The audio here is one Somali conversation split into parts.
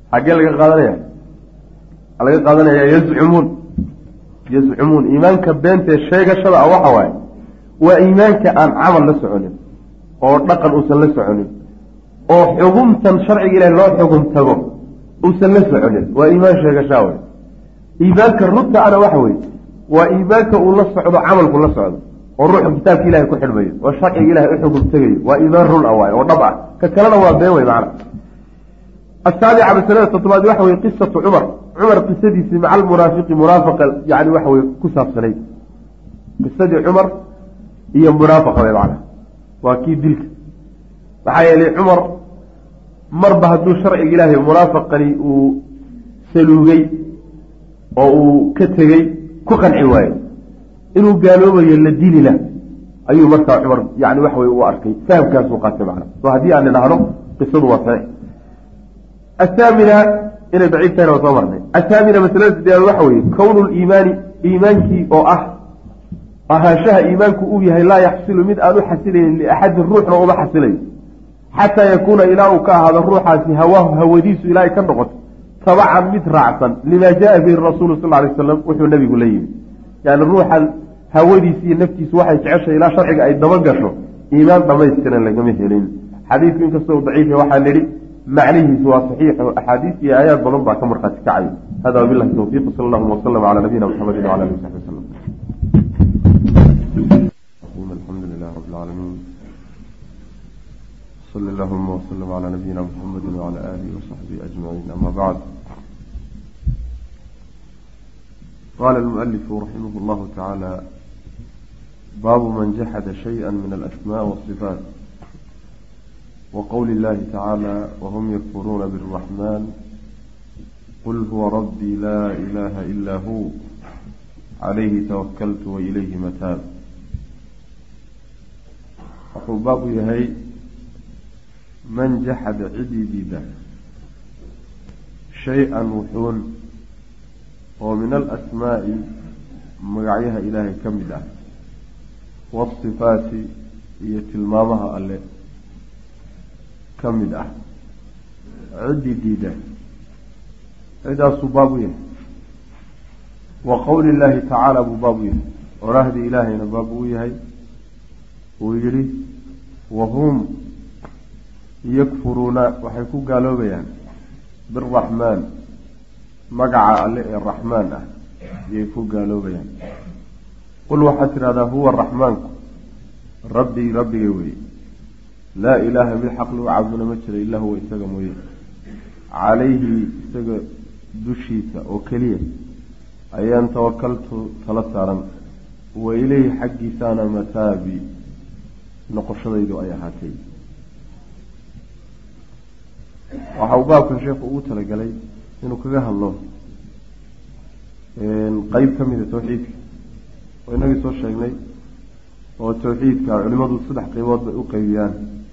حاجة لك قادنيا لك قادنيا يزعمون إيمانك بنت الشيء شبع وحواي وإيمانك أن عمل لسعوني أو نقل أسل لسعوني أو حكمتا شرعي إلى الله حكم تغو أسل لسعوني وإيمان شيء شاوي إيمانك الرد على وحوي وإيمانك الله سعود عمل كل سعود والروح كتاب إلهي كحل بيه والشرع إلهي حكم تغي وإيمان رول أواي ونبع ككلنا وابيوي معنا السابعة بسنة تطبع وحوي قصة عمر قصدي مع المرافق مرافقة يعني وحوي كسر سنين قصدي عمر هي مرافقة معنا وأكيد ذلك وحيا لي عمر مر بهدو شرع إلهي مرافقة وسلوغي أو كتغي كقن عواي إنه قالوا بي الدين له أيو مركع عمر يعني وحوي وأركي فهم كان سوقات معنا وهذه أن نهره قصة وفاء الثامنة إلى بعيد ثاني وطمرني الثامنة مثلا ديال وحوي كون الإيمان إيمانك أو أهاشها إيمانك أوبيها لا يحصل مد أنو حسلين لأحد الروح وما حسلين حتى يكون إلهك هذا الروح في هواه هوديس إلهي كالنقط طبعا مد رعصا لما جاء به الرسول صلى الله عليه وسلم وحو النبي قل لي يعني الروح هوديس نفسي سواحي تعيش إلى شرعك أي دمقشه إيمان ما يستنى لك مثلين حديث منك الصوت ضعيف وحالي معنيه سوى صحيح وأحاديث في آيات بلنبع كمرقة كعين هذا وبالله التوفيق صلى الله وسلم على نبينا محمد وعلى آله وصحبه وسلم الحمد لله رب العالمين صلى اللهم وسلم على نبينا محمد وعلى آله وصحبه أجمعين أما بعد قال المؤلف رحمه الله تعالى باب من جحد شيئا من الأسماء والصفات وقول الله تعالى وهم يكفرون بالرحمن قل هو ربي لا إله إلا هو عليه توكلت وإليه متاب باب يهي من جحد عديدا شيئا وحون ومن الأسماء مقعيها إلهي كمدا والصفات يتلمامها اللي كمدا عديدا إذا صبابيه وقول الله تعالى ببابيه ورهد إلهينا بابويه ويجري وهم يكفرون وحيكون قالوا بيان بالرحمن مقع الرحمن يكون قالوا بيان قل وحسر هذا هو الرحمن ربي يوي لا إله بالحق له عبدنا مجر إلا هو إستقى مويه عليه إستقى دشيسة وكلية أيان توكلت ثلاثة وإليه حقي سانا متابي نقش ضيد أي حاتي وحوباك الشيخ أوتى لقلي إنه كجاه الله قيب كم من التوحيد وإنه يصير شيء والتوحيد كعلماء الصدح قيوات بأقيان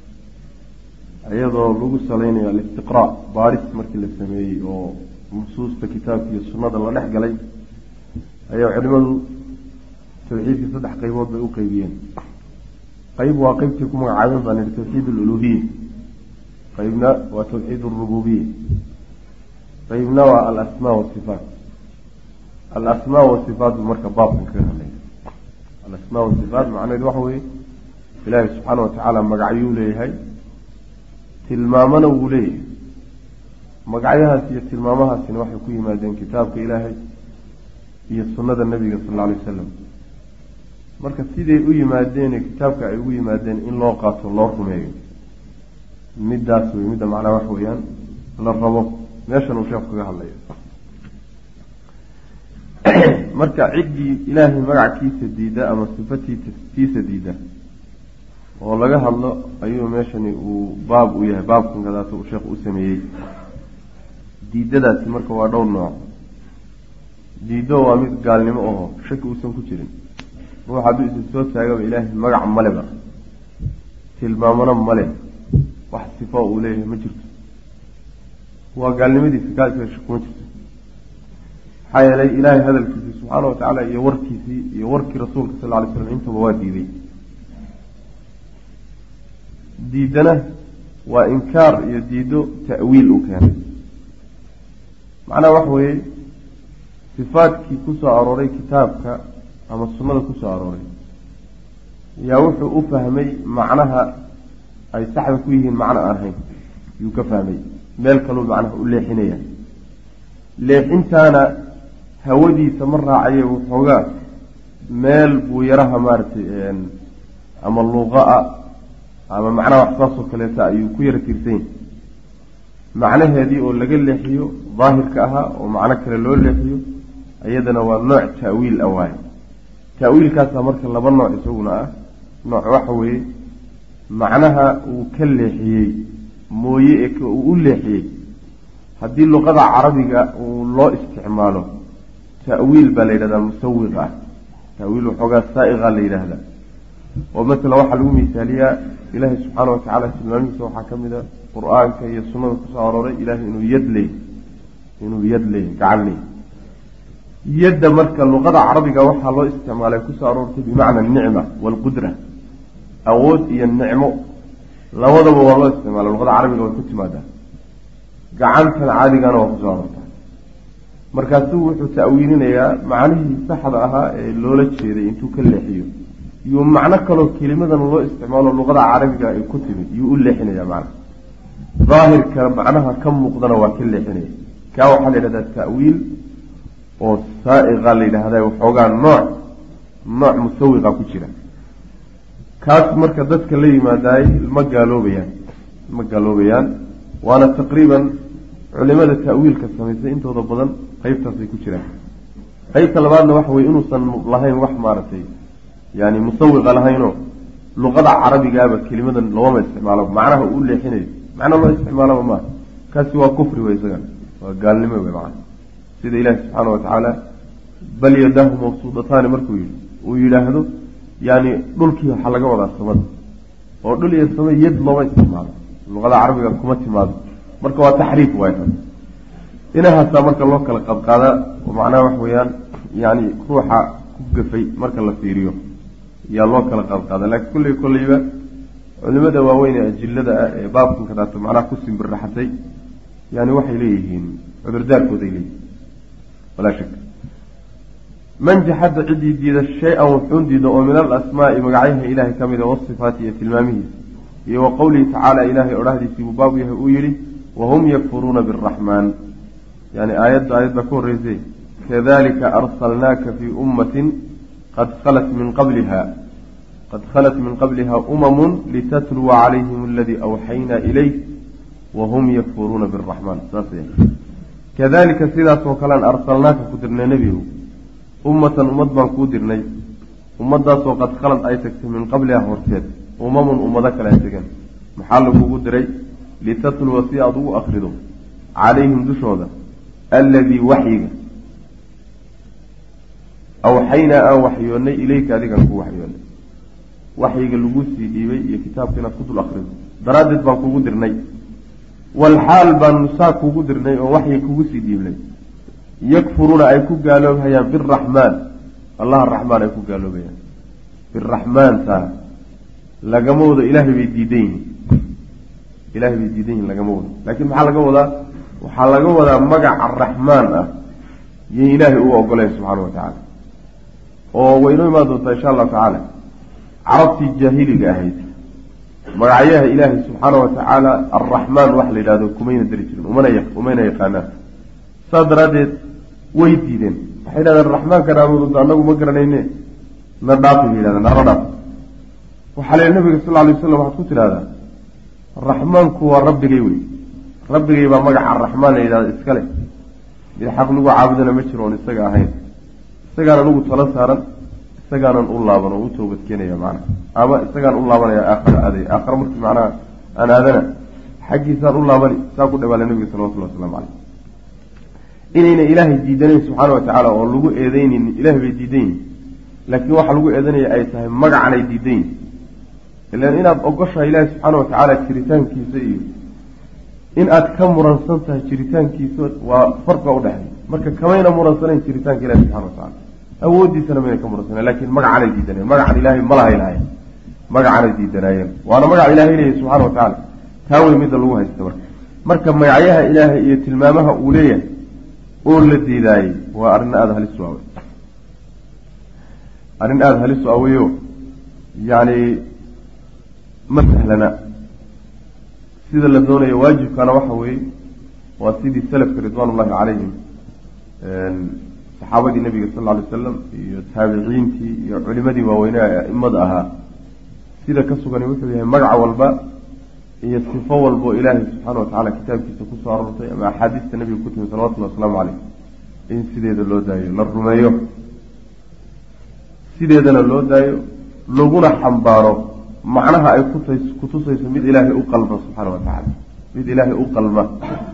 أيضا لغو السلين الاستقراء بارس مركز السماء ومصوص كتاب في السنة الله نحق لي أيضا علماء التوحيد كصدح قيوات بأقيان قيب وقيبتكم عامل عن التوحيد الألوهية قيبنا وتوحيد الربوبية قيبنا والأسماء والصفات الأسماء والصفات بمركب باب من كلها الأسماء والصفات معنى الوحوي إلهي سبحانه وتعالى مقعيو ليهي تلمامنا وليه مقعيها سي تلمامها سي وحي كوي مادين كتابك إلهي هي السنة النبي صلى الله عليه وسلم marka sidii u yimaadeen kitaabka ay ugu yimaadeen in loo qaato loo rumeeyo midaas way mid macna wax weeyaan la rabo meeshan uu sheekhu kaga hadlayo marka cidii ilaahay magaciisa diida ama sifatiisa diida oo laga hadlo ayuu meeshan uu baab u yahay baabkan gadaas uu sheekhu u sameeyay diidadaasi marka waa dhowr nooc diido waa mid gaalnimo oo shaki uusan ku jirin روح عبد السوت ساقب إلهي مقع ملبا تلمامنا ملب واحد صفاء إليه مجرد وقال لي مدي فكال كشك مجرد حي لي إلهي هذا الكيسي سبحانه وتعالى يوركي رسولك صلى الله عليه وسلم انت بوادي ذي ديدنا وإنكار يديدو تأويل كان macnaha waxa weeye sifaadkii kusoo arooray kitaabka ama sunnada kusoo arooray yaa wuxuu u fahmay macnaha ay saxda ku yihiin macno aan ahayn yuu ka fahmay meel kaluu macnaha u leexinaya leexintaana hawadiisa ma raacaye waxoogaa meel buu yaraha maaragtay ama luqa-a ama macnaha wax saasoo kaleeta ayuu ku yara tiirsan yahay macnaheedii oo laga leexiyo daahirka ahaa oo macno kale loo leexiyo iyadana waa nooc ta'wiil ah waaye ta'wiilkaasaa marka laba nooc isaguna ah nooc waxa weeye macnaha uu ka leexiyey mooye ee uu u leexiyey haddii luqada carabiga uu loo isticmaalo ta'wiil baa la yidhahdaa musawiq ah ta'wiil waxoogaa saa'iqa la yidhaahdaa oo matala waxaa lagu misaaliyaa ilaahay subxaana watacaala tilmaamihiisa waxaa ka mid a qur-aanka iyo sunnada kusoo arooray ilaahay inuu yad leey gacan leey yadda marka luqada carabiga waxaa loo isticmaalay kusoo aroortay bimacna anicma waalqudra awood iyo nicmo labadaba waa loo isticmaala luqada carabiga way ku timaadaa gacantan caadigana waa kusoo aroortaa markaasuu wuxuu ta'wiilinayaa macnihii saxda ahaa ee loola jeeday intuu ka leexiyo yuu macno kaloo kelimadan loo isticmaalo luqada carabiga ay ku timid yuu u leexinaya macna daahirka macnaha ka muuqdana waa ka leexinaya kaa waxaa la yidhahdaa ta'wiil oo saa'iqa la yidhaahda waxoogaa nooc musawiqa ku jira kaas marka dadka la yimaadaay ma gaaloobayaan waana taqriiban culimada ta'wiilka samaysay intooda badan qaybtaasay ku jiraan qaybta labaadna waxa weye inuusan lahayn wax maaragtay yani musawiqa lahaynoo luqada carabigaaba kelimadan looma isticmaalo macnaha uu leexinayo macna loo isticmaalaba maaha kaasi waa kufri wey isaga waa gaalnimo wey macana sida ilaahi subxaana watacaala bal yadaahu mabsuudataani markuu yidhi uu yidhaahdo yani dhulkii waxaa laga wadaa samada oo dhul iyo sama yad looma isticmaalo luqada carabiga kuma timaado marka waa taxriif waay taas inahaasaa marka loo kala qadqaadaa oo macnaha wax weeyaan yani ruuxa ku gafay marka la fiiriyo yaa loo kala qadqaada laakiin kolleyba culimada waaweyn ee ajillada ah ee baabkan ka dhaata macnaha ku simbirraxatay yani waxay leeyihiin cudurdaarkooday leeyihiin walaa shak man jaxada ciddii diida shay-an wuxuun diida oo min alasmaa'i magacyaha ilaahay ka mida wasifaati iyo tilmaamihiisa iyo wa qowlihi tacaala ilaahay odhahdiisii buu baabu yahay uu yidhi wahum yakfuruuna biaraxmaan yani aayad baa ka horreysay kadalika arsalnaaka fii ummatin qad khalat min qabliha umamun litatluwa calayhim aladii awxaynaa ilayk wahum yakfuruuna biaraxmaan saas kadalika sidaasoo kalean arsalnaaka ku dirnay nebigu ummatan ummad baan kuu dirnay ummadaasoo qad khalad ay tagtay min qabliha horteed umamun ummado kale ay tageen maxaa lagugu diray litatluwa si aada ugu akrido calayhim dushooda alladii waxyiga awxaynaa aan waxyoonnay ilayka adigaan ku waxyoonnay waxyiga lagu sii dhiibay iyo kitaabka inaad ku dul akrido daraaddeed baan kugu dirnay walxaal baanu saa kugu dirnay oo waxyi kugu sii dhiibnay yakfuruuna ay ku gaaloobhayaan biraxmaan allaha raxmaan ay ku gaaloobayaan biraxmaantaa lagama wado ilaahay bay diidan yihiin lagama wado laakiin maxaa laga wadaa waxaa laga wadaa magaca raxmaan ah iyo ilaahay uga ogoleen subxaana watacaala oo waynoo imaan doontaa insha allahu tacaala carabtii jaahiliga ahayd magacyaha ilaahay subxaana watacaala arraxmaan wax la yidhahdo kumayna dari jirin umayna yaqaanaan saas daraaddeed way diideen waxay yidhahdeen raxmaanka naamududa annagu ma garanayne na dhaafi bay yidhahdeen nara dhaaf waxaa la yidhi nabiga sal lla alay waslam waxaad ku tidhahdaa raxmaanku waa rabbigay wey rabbigay baa magaca raxmaan la yidhahda iska leh mid xaq lagu caabudana ma jiro oon isaga ahayn isagaanan ugu tala saaran isagaanan u laaban oo u toobadkeenaya macnaha ama isagaan u laabanaya aakhara aakhara markii macnaha aan aadana xaggiisaan u laabani saa ku dhawaala nabiga salawatullahi waslamu caleyh inayna ilaahay diidanayn subxaana watacaala oo lagu eedeynin ilahay bay diidan yihin laakiin waxa lagu eedanaya ay tahay magacan ay diidan yihin ilaan inaad ogoshahay ilaahay subxaana watacaala jiritaankiisa iyo in aad ka muransan tahay jiritaankiisa waa farq baa udhexeeya marka kamayna muransanayn jiritaanka ilahi subxana watacaala awooddiisana mayna ka muransanan lakiin magacanay diidanayeen magacan ilaahay malahay lahayen magacanay diidanaayeen waana magaca ilahay leeyahy subxana watacaala taa wey midda lagu haysta marka magacyaha ilaahay iyo tilmaamaha uu leeyahay oo la diidaayey waa arrin aada halis u awey arrin aada halis u aweyo yacni ma sahlana sida la doonayo waajibkana waxa weeye waa sidii salafka ridwaanullahi calayhim saxaabadii nabiga sal alla alay wasalam iyo taabiciintii iyo culimadii waaweynea ee aimada ahaa sida ka sugani wuxuu yahay magac walba iyo sifo walbo ilaahay subxaana watacaala kitaabkiisa kusoo aroortay ama axaadiista nabiga ku timi salawatullahi wasalaamu caleyh in sideeda loo daayo la rumeeyo sideedana loo daayo laguna xambaaro macnaha ay kutusayso mid ilaahay u qalma subxaana watacaala mid ilaahay u qalma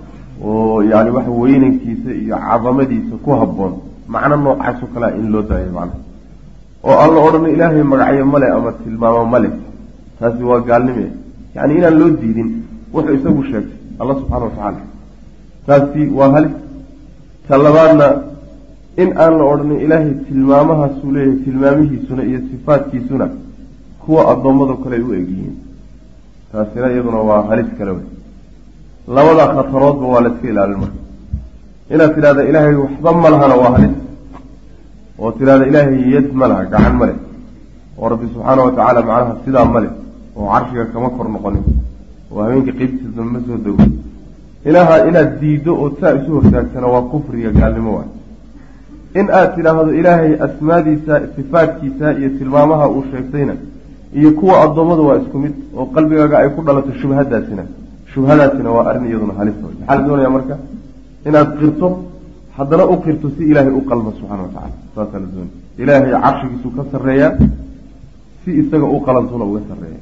oo yani waxa weynankiisa iyo cadamadiisa ku habboon macno noocaasoo kalea in loo daayo macnaha oo aan la odhano ilaahay magacyo male ama tilmaamo male taasi waa gaalnime yani inaan loo diidin wuxuu isagu sheegtay alla subxaana watacaala taasi waa halis ta labaadna in aan la odhanin ilaahay tilmaamahaasuu leeyahay tilmaamihiisuna iyo sifaadkiisuna kuwa addoommado kale ay u egyihiin taasina iyaduna waa halis kale wey labada khataroodba waa la iska ilaalin marka inaad tidhahda ilaahay waxba ma lahana waa halis oo tidhahda ilaahay yad ma laha gacan ma leh oo rabbi subxaana watacaala macnaha sidaa ma leh oo carshiga kama kor noqonin oo habeenka qeybtiisa ma soo dego ilaha inaad diiddo oo saa isu hortaagtana waa kufriga gaalnimo waay in aad tidhaahdo ilaahay asmaadiisa sifaadkiisa iyo tilmaamaha uu sheegtayna iyo kuwa addoommada waa isku mid oo qalbigaaga ay ku dhalato shubhadaasina waa arrin iyaduna halis way maxaa la doonaya marka inaad qirto haddana u qirto si ilaahay u qalmo subxana watacala saasaa la doonaya ilaahay carshigiisuu ka sarreeyaa si isaga u qalantuna uga sarreeya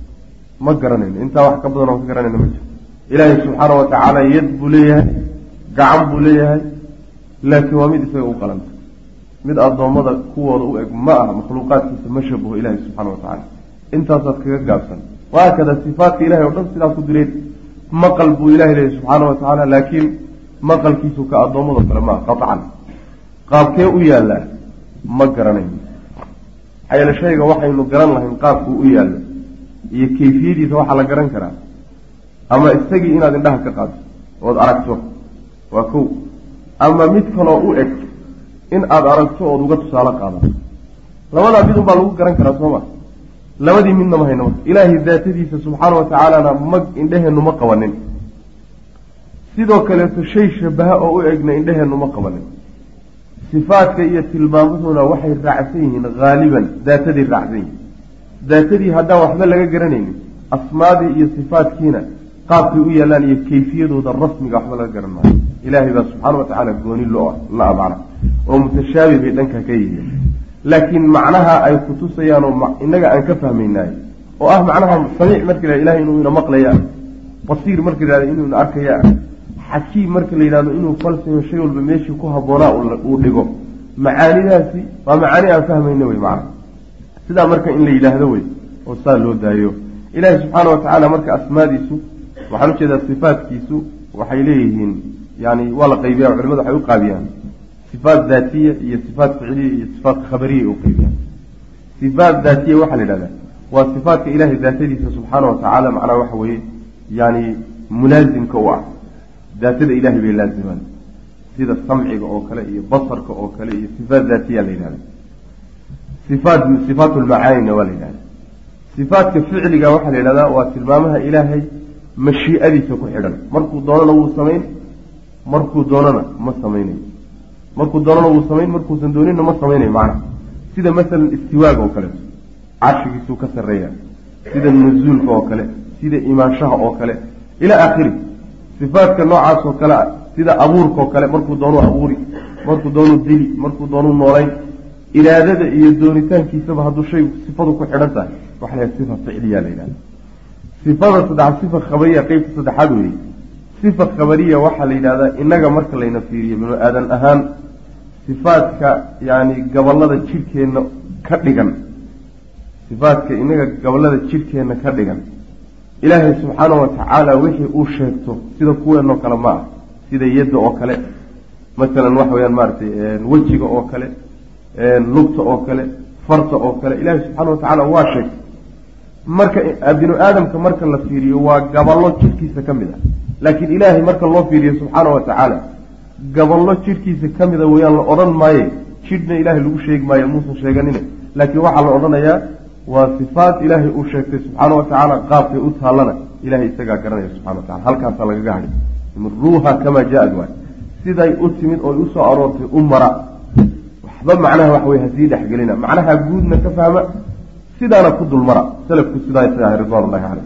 ma garanayno intaa wax ka badan oo ka garanayno ma jiro ilaahay subxaana watacaala yad buu leeyahay gacan buu leeyahay laakiin waa mid isaga u qalanta mid addoommada kuwooda u eg ma aha makhluuqaadkiisa ma shabaho ilaahay subxaana watacaala intaasaad kaga gaabsan wahaakada sifaadka ilahay o dhan sidaa ku direed maqal buu ilahay leeyahy subxaana watacaala laakiin maqalkiisu ka addoommado kale maaha qaطcan qaabkee u yaallaa ma garanayno maxaa yeele shayga waxaynu garan lahayn qaabkuu u yaallo iyo kayfiyadiisa waxaa la garan karaa ama isagii inaad indhaha ka qaadto ood aragto waa kow ama mid kaloo u eg in aada aragto ood uga tusaale qaadato labadaa mid unbaa lagu garan karaa soo ma labadii midna ma hayno marka ilaahay daatadiisa subxaana watacaalana indheheennu ma qabanin sidoo kaleeto shay shabaha oo u egna indheheennu ma qabanin sifaadka iyo tilmaamuhuna waxay raacsan yihiin haaliban daatadii raacsan yihiin daatadii haddaan waxba laga garanaynin asmaadii iyo sifaadkiina qaabkay u yaallaan iyo kayfiyadooda rasmiga waxba laga garan maayo ilaahay baa subxaana watacaala gooni la amacna oo mutashaabi bay dhanka ka yihiin laakiin macnaha ay kutusayaan oo innaga aan ka fahmaynaay oo ah macnaha samiic marka la ilahay inuu ina maqlaya basiir marka la yidhahdo inuu ina arkaya xakiim marka la yidhahdo inuu falsayo shay walba meeshii ku habboonaa uu dhigo macaanidaasi waa macaani aan fahmayna wey macna sidaa marka in la yidhaahdo wey oo saa loo daayo ilaahay subxaana watacaala marka asmaadiisu waxaan ujeedaa sifaadkiisu waxay leeyihiin yani waa la qaybiya culimadu waxay u qaabiyaan sifaat daatiya iyo sifaat ficliya iyo sifaat khabariya u qaybiyaan sifaat daatiya waxaa la yidhahdaa waa sifaatka ilaahay daatadiisa subxaana watacaala macnaha waxa weeye yani mulaasimka u ah daatada ilahay bay laazimaan sida samciga oo kale iyo basarka oo kale iyo sifaat daatiya la yidhahda sifaat lmacaanina waa la yidhahda sifaatka ficliga waxaa la yidhahdaa waa tilmaamaha ilaahay mashii'adiisa ku xidhan markuu doonana wuu samayn markuu doonana ma samaynayo markuu doonana wuu samayn markuusan doonina ma samaynayo macnaha sida masalan istiwaaga oo kaleeto carshigiisuu ka sarreeya sida nuzuulka oo kale sida imaanshaha oo kale ilaa aakhiri sifaadka noocaas oo kale ah sida abuurka oo kale markuu doonuu abuuri markuu doonuu dili markuu doonuu noolayn iraadada iyo doonitaankiisaba hadduu shay sifadu ku xidhan tahay waxa la yidhaha sifa ficliya la yidhahda sifada saddex sifa khabariya qeybta saddexaad weeye sifa khabariya waxaa la yidhahdaa innaga marka layna fiiriyo binu aadan ahaan sifaadka yani gobollada jidhkeenna ka dhigan sifaadka inaga gobollada jidhkeenna ka dhigan ilaahay subxaana watacaala wixii uu sheegto sida kuweenoo kale ma ah sida yadda oo kale masalan waxa weyaan maaragtay wejiga oo kale lugta oo kale farta oo kale ilaahay subxaana watacaala waa sheegtay marka binu aadamka marka la fiiriyo waa gaballo jidhkiisa ka mid ah laakiin ilaahay marka loo fiiriyo subxaana watacaala gaballo jidhkiisa ka mida weyaan la odhan maaye jidhna ilaahay lagu sheegi maayo muusan sheeganine laakiin waxaa la odhanayaa waa sifaat ilaahay uu sheegtay subxaana wa tacaala qaabkay u taallana ilahay isagaa garanaya subxana wa tacala halkaasaa lagaga hadhay ruuha kamaa jaa-ad waay siday u timid oo usoo aroortay u mara waxba macnaha wax wey hasii dhexgelina macnaha guudna ka fahma sidaana ku dul mara salafku sidaa isaga ridwaan ullahi caleyh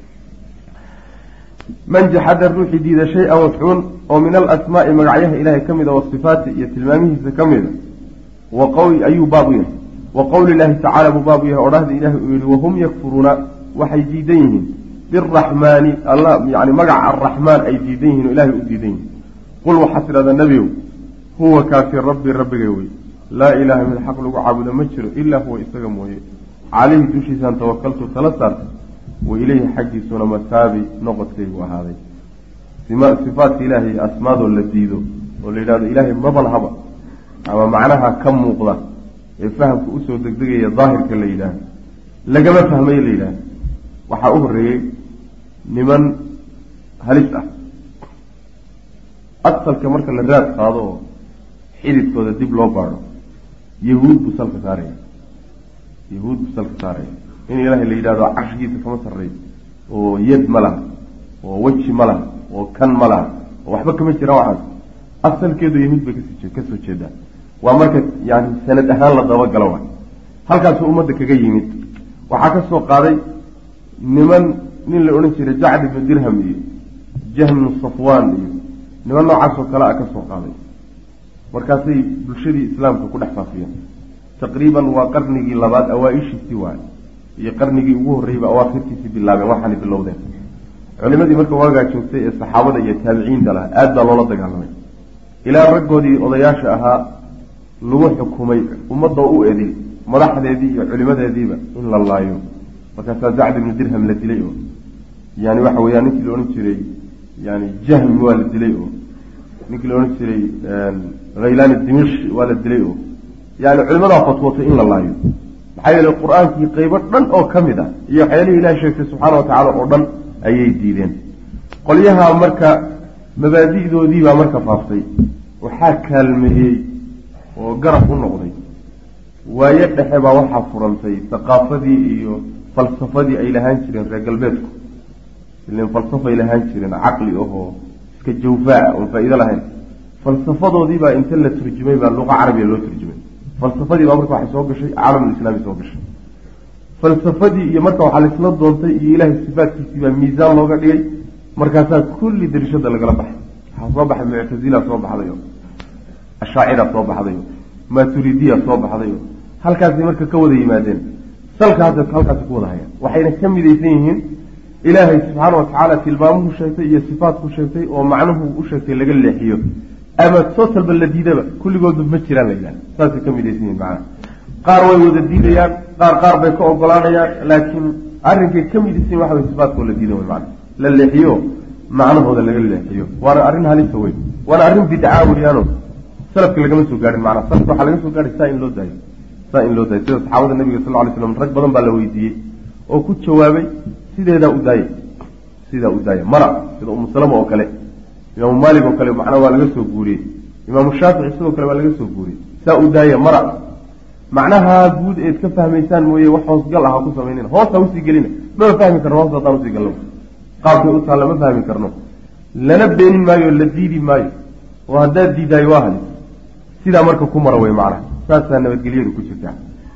man jaxada ruuxii diida shay-an waxuun oo min alasmaa'i magacyaha ilaahay ka mida wasifaati iyo tilmaamihiisa ka mida ayuu baab u yahay wa qowli illaahi tacala buu baab u yahay odhahda ilaahay uu yihi wahum yakfuruuna waxay diidan yihiin biraxmaani alla yani magaca arraxmaan ay diidan yihin o ilahay u diidan yihin qul waxaad tidhahdaa nebiyow huwa kaasi rabbii rabbigay wey laa ilaaha mid xaq lagu caabudo ma jiro ilaa huwa isaga mooye caleyhi dushiisaan tawakaltu tala saartay wa ileyhi xaggiisuna mataabi noqodkaygu ahaaday sifaadka ilaahay iyo asmaadoo la diido oo la yidhahdo ilaahay maba lahaba ama macnaha ka muuqda ee fahamka usoo degdegaya daahirka la yidhaahdo lagama fahmayo la yidhaahdo waxaa u horreeyey niman halis ah asalka marka la raad qaado oo xididkooda dib loo baadho yahuud buu salka saaraya in ilaahay la yidhahdo carshigiisa kama sarreeyo oo yad ma laha oo weji ma laha oo kan ma laha oo waxba kama jiraan waxaas asalkeedu yahuud bay kasoo jeedaan waa marka yani sanad ahaan la dabagalo wa halkaasuu ummadda kaga yimid waxaa ka soo qaaday nin la odhan jiray jacd ibnu dirham iyo jahm ibnu safwaan iyo niman noocaasoo kale a ka soo qaaday markaasay bulshadii islaamka ku dhex faafiyeen taqriiban waa qarnigii labaad awaa-ishiisii waay iyo qarnigii ugu horreeyba awaakhirtiisii bilaabeen waxaanay bilowdeen culimadii marka waagaa joogtay ee saxaabada iyo taabiciinta laha aad baa loola dagaalamay ilaa raggoodii odayaasha ahaa lagu xukumay ummadda u edil madaxdeedii iyo culimadeediiba in la laayo markaasaa jacd ibnu dirham la dilay oo yani waxa weeyaan ninkii la odhan jiray yani jahmi waa la dilay oo ninkii la odhan jiray khaylaani dimish waa la dilay oo yani culimadaa fatwootay in la laayo maxaa yeelay qur-aankii qeybo dhan oo ka mid ah iyo waxyaalihii ilahi sheegtay subxaana watacaala oo dhan ayay diideen qolyaha marka mabaadi'doodiibaa marka faaftay waxaa kaalmeeyey oo garab u noqday waayo dhexe baa waxaa furantay thaqaafadii iyo falsafadii ay lahaan jireen reer galbeedku ilan falsafay lahaan jireen caqli ahoo iska jawfaaca oon faa-iido lahayn falsafadoodiibaa inta la turjumay baa luqa carabiya loo turjumay falsafadii baa marka waxay soo gashay caalamulislaami soo gashay falsafadii iyo marka waxaa laisla doontay iyo ilaahay sifaadkiisii baa miisaan looga dhigay markaasaa kulli darishada lagala baxay waxaa soo baxay muctazila soo baxdayo ashaacira soo baxdayo maturidiya soo baxdayo halkaasay marka ka wada yimaadeen halkaasi ku wada hayaan waxayna ka midaysan yihiin ilaahay subxaana watacaala tilmaamuhu sheegtay iyo sifaatku sheegtay oo macnuhu u sheegtay laga leexiyo ama soo talba la diidaba kulligoodba ma jiraan la yidhahda saasay ka midaysan yihin macnaha qaar way wada diidayaan qaar bay ka ogolaanayaan laakiin arrinkay ka midaysan waxa way sifaatkoo la diida way macna la leexiyo macnahooda laga leexiyo waana arrin halisa weyn waana arrin bidcaa weyaano salafka lagama soo gaarin macnaa salafka waxaa laga soo gaaray saa in loo daayo sida saxaabada nabiga sal ly slam rag badan baa la weydiiyey oo ku jawaabay sidaa u daaya mara sida umu salama oo kale imaamu maalik oo kale macnaa waa laga soo guuriyey imaamu shaafici sidoo kale waa laga soo guuriyey saa u daaya mara macnaha guud eed ka fahmaysaan mooye wax hoosgal ah ha ku samaynina hoos ha usii gelina mama fahmi karno hoos haddaan usii galno qaabkay u taalla ma fahmi karno lana beenin maayo la diidi maayo oo haddaad diidaayo waa halis sidaa marka ku mara wey macnaha saasaa nabadgelyadu ku jirtaa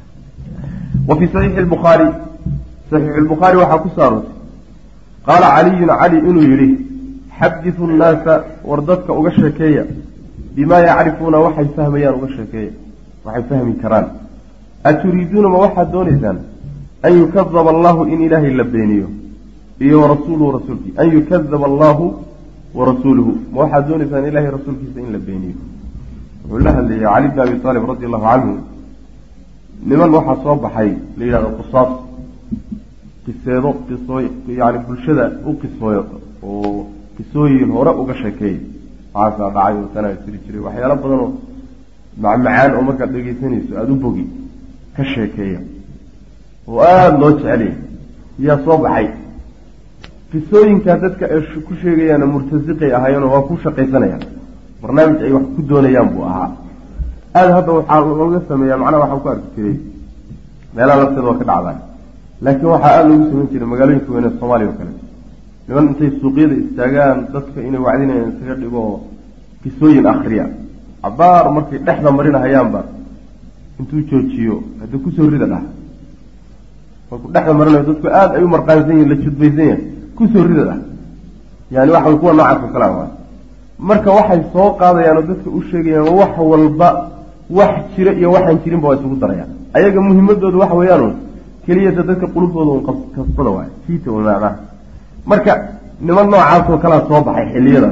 wa fii saxiixi lbukhaari saxiixu lbukhaari waxaa ku soo aroortay qaala caliyun cali inuu yidhi xadisu nnaasa war dadka uga sheekeeya bimaa yacrifuuna waxay fahmayaan uga sheekeeya waxay fahmi karaan aturiiduuna ma waxaad doonaysaan an yukadaba allahu in ilaahay la beeniyo iyo warasuuluhu rasuulkii an yukadaba allahu warasuuluhu ma waxaad doonaysaan ilahay rasuulkiisa in la beeniyo wuxuu la hadlayay cali bn abi aalib radi allahu canhu niman waxaa soo baxay la yidhahdo qusaas qiseedo yani bulshada u qisooyo oo qisooyin hore uga sheekeeya waxaasaa dhacay oo tanaa jiri jiray waxyaalo badan oo macmacaan oo markaad dhegeysanayso aada u bogi ka sheekeeya oo aada loo jecelaya yaa soo baxay qisooyinkaa dadka ay ku sheegayaana murtasiqay ahaayeenoo waa ku shaqaysanayaan barnaamij ay wax ku doonayaan buu ahaa aada hadda waxaa looga sameeyaa macnaha waxaan ku arki jiray meelaha lafteeda waa ka dhacdaa laakiin waxaa aada loogu samayn jiray magaalooyinka weyne soomaaliya oo kale niman intay suuqyada istaagaan dadka inay wacdinayaan isaga dhigo kisooyin akriya cabaar markay dhexda marinahayaanba intuu joojiyo haddii kusoo rida dhah markuu dhexda marinayo dadku aada ay u marqaansan yihin la judbaysan yahay kusoo rida dhah yani waxa kuwa noocaas oo kalea waay marka waxay soo qaadayaan oo dadka u sheegayaan wax walba wax jira iyo waxaan jirinba waa isugu darayaan ayaga muhimadooda waxa weeyaan keliyata dadka qulubtooda un kasbada waay fiita macnaha marka niman noocaas oo kalea soo baxay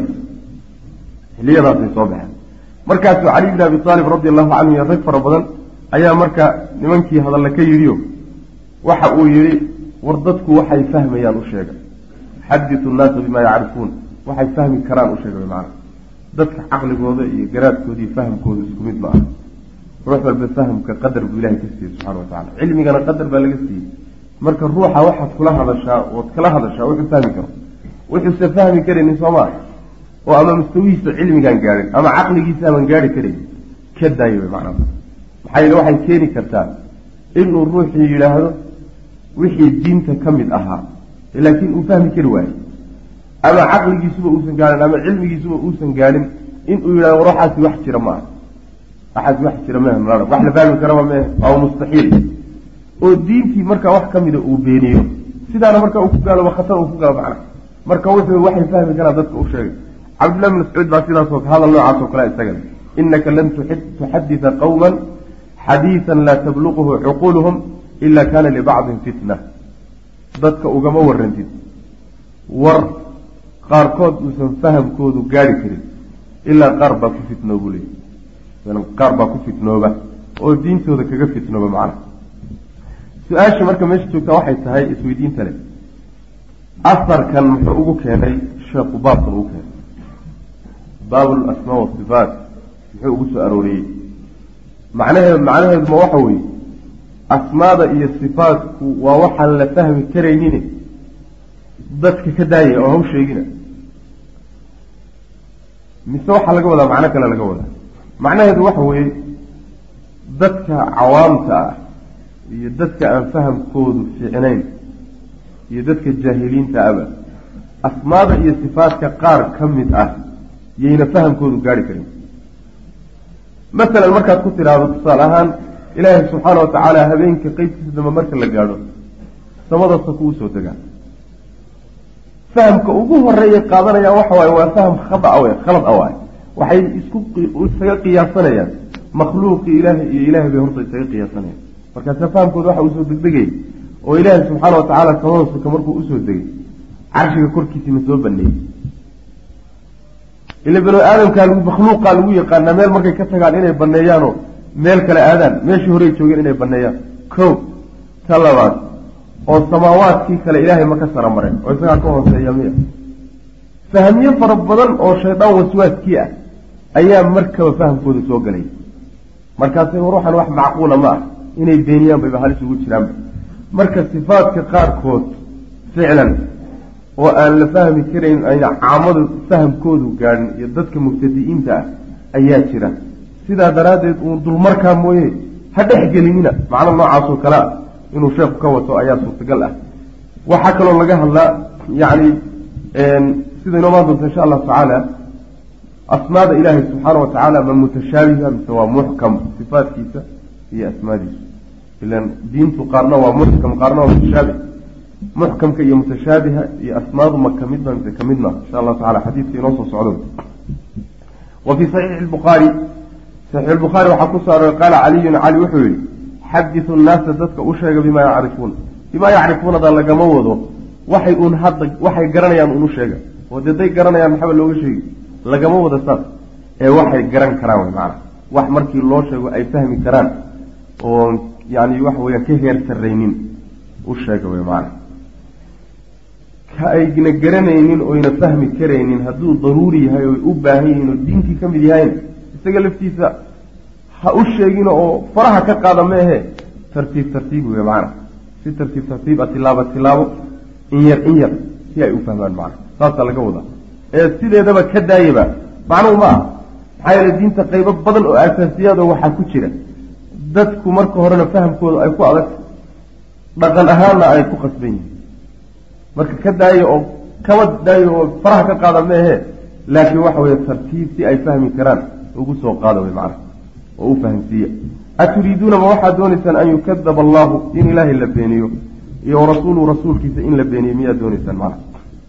xilliyadaasay soo baxeen markaasuu cali bn abi aalib radi allahu canhu iyo rag fara badan ayaa marka nimankii hadalla ka yidhiyo waxa uu yidhi war dadku waxay fahmayaan u sheega xaditu nnaasa bimaa yacrifuun waxay fahmi karaan u sheega macana dadka caqligooda iyo garaadkooda iyo fahamkooda isku mid ma aha ruux walba fahamka qadar buu ilahay ka siiyey subxana watacala cilmigana qadar baa laga siiyey marka ruuxa waxaad kula hadashaa ood kala hadashaa wuxuu fahmi karo wuxuusa fahmi karaynin soomaa oo ama mustawihiisa cilmigaan gaadhin ama caqligiisa aman gaari karayn ka daayo way macnaa maxaa yeele waxay keeni kartaa inuu ruuxii yidhaahdo wixii diinta ka mid ahaa laakiin uu fahmi kari waayo ama caqligiisuba uusan gaadhin ama cilmigiisuba uusan gaadhin inuu yidhahdo war waxaasi wax jira ma aha waxaasi wax jira maaha wax la fahmi karaba mee waa mustaxiil oo diintii markaa wax ka mida uu beeniyo sidaana marka uu ku gaaloba khatar uu ku galo macna marka wuxuu waxay fahmi karaan dadka u sheegay cabdullahi bn mascuud baa sidaasoo hadal noocaas oo kale isaga inaka lan tuxadita qawman xadiisan laa tabluquhu cuquuluhum ila kana libacdin fitna dadka ugama warantid war qaarkood uusan fahamkoodu gaari karin ilaa qaar baa ku fitnoobu leey qaar baa ku fitnooba oo diintooda kaga fitnooba macna su-aasha marka meesha joogtaa waxay tahay isweydiinta leh asarkan muxuu ugu keenay sheekhu baabkan ugu keenay baab lasmaa wasifaat muxuu ugu soo arooriyey macnaheedu ma waxa weeye asmaada iyo sifaatku waa waxaan la fahmi karaynin dadka ka daaya oo haw sheegina mise waxaa laga wadaa macno kale laga wadaa macnaheedu waxa weeye dadka cawaamta ah iyo dadka aan fahamkoodu fiicnayn iyo dadka jaahiliinta aba asmaada iyo sifaatka qaar ka mid ah yayna fahamkoodu gaari karin masalan markaad ku tidhaahdo tusaale ahaan ilaahay subxaana wa tacaala habeenka qeybtiisa dambe marka la gaadho samadasa kuu soo degaa fahamka ugu horeeya qaadanayaan waxa waaye waa faham khalad a waay waxay isaga qiyaasanayaan makhluuqii ilaahay iyo ilaahay bay horta isaga qiyaasanayaan markaasa fahamkooda waxa uu soo degdegayay oo ilaahay subxaana wa tacaala samadasuka markuu usoo degay carshiga korkiisina soo baneeyey ila banu aadamkaa makhluuqaa lagu yaqaanaa meel markay ka tagaan inay baneeyaanoo meel kale aadaan meeshii horey joogeen inay baneeyaan ko ta labaad oo samaawaadkii kale ilaahay ma ka sara mareen oo isagaa ka hooseeya miya fahmiye fara badan oo shaydaan waswaaskii ah ayaa markaba fahamkooda soo galay markaasay ruuxan wax macquula ma ah inay beeniyaan bayba halis ugu jiraanba marka sifaadka qaarkood ficlan oo aan la fahmi karayn ayna caamadu fahamkoodu gaadhin iyo dadka mubtadi'iinta ah ayaa jira sidaa daraaddeed uun dulmarkaa mooye ha dhex gelinina macno noocaasoo kale ah inuu sheekhu ka wato ayaa suurtagal ah waxaa kaloo laga hadlaa yacni sida inoo maan doonta insha allahu tacaala asmaada ilaahay subxaana wa tacaala ma mutashaabiha mise waa muxkam sifaadkiisa iyo asmaadiisa ilan diintu qaarna waa muxkam qaarna waa mutashaabih muxkamka iyo mutashaabiha iyo asmaadu ma kamidna mise kamidna insha allahu tacala xadiidka inoo soo socdo wa fii saxiixi lbukhaari saxiix lbukhaari waxaa ku soo arooray qaala caliyun cali wuxuu yihi xadisu nnaasa dadka u sheega bimaa yacrifuuna bimaa yacrifuunada lagama wado waxay uun hadda waxay garanayaan unu sheega oo deday garanayaan maxaba looga sheegi lagama wado saas ee waxay garan karaan wy macana wax markii loo sheego ay fahmi karaan oo yani waxa weeyaan ka heer sarraynin u sheega wy macana ka ayna garanaynin oyna fahmi karaynin hadduu daruuri yahay oy u baahan yihiin oo diintii ka mid yahayn isaga laftiisa ha u sheegino oo faraha ka qaada meehe tartiib tartiib wey macana si tartiib tartiib a tilaabo tilaabo in yar si ay u fahmaan macana saasaa laga wadaa ee sideedaba ka daayaba macnuhu ma ah maxaa diinta qaybo badan oo asaasiyaad oo waxaa ku jira dadku marka horena fahamkooda ay ku adag dhaqan ahaanna ay ku qasban yihiin marka ka daayo oo kaba daayo oo faraha ka qaada meehe laakiin waxa weeye tartiib si ay fahmi karaan ugu soo qaada way macna oo u fahamsiiya aturiiduuna ma waxaad doonaysaan an yukadaba allahu in ilaahay la beeniyo iyo rasuuluhu rasuulkiisa in la beeniyo miyaad doonaysaan macna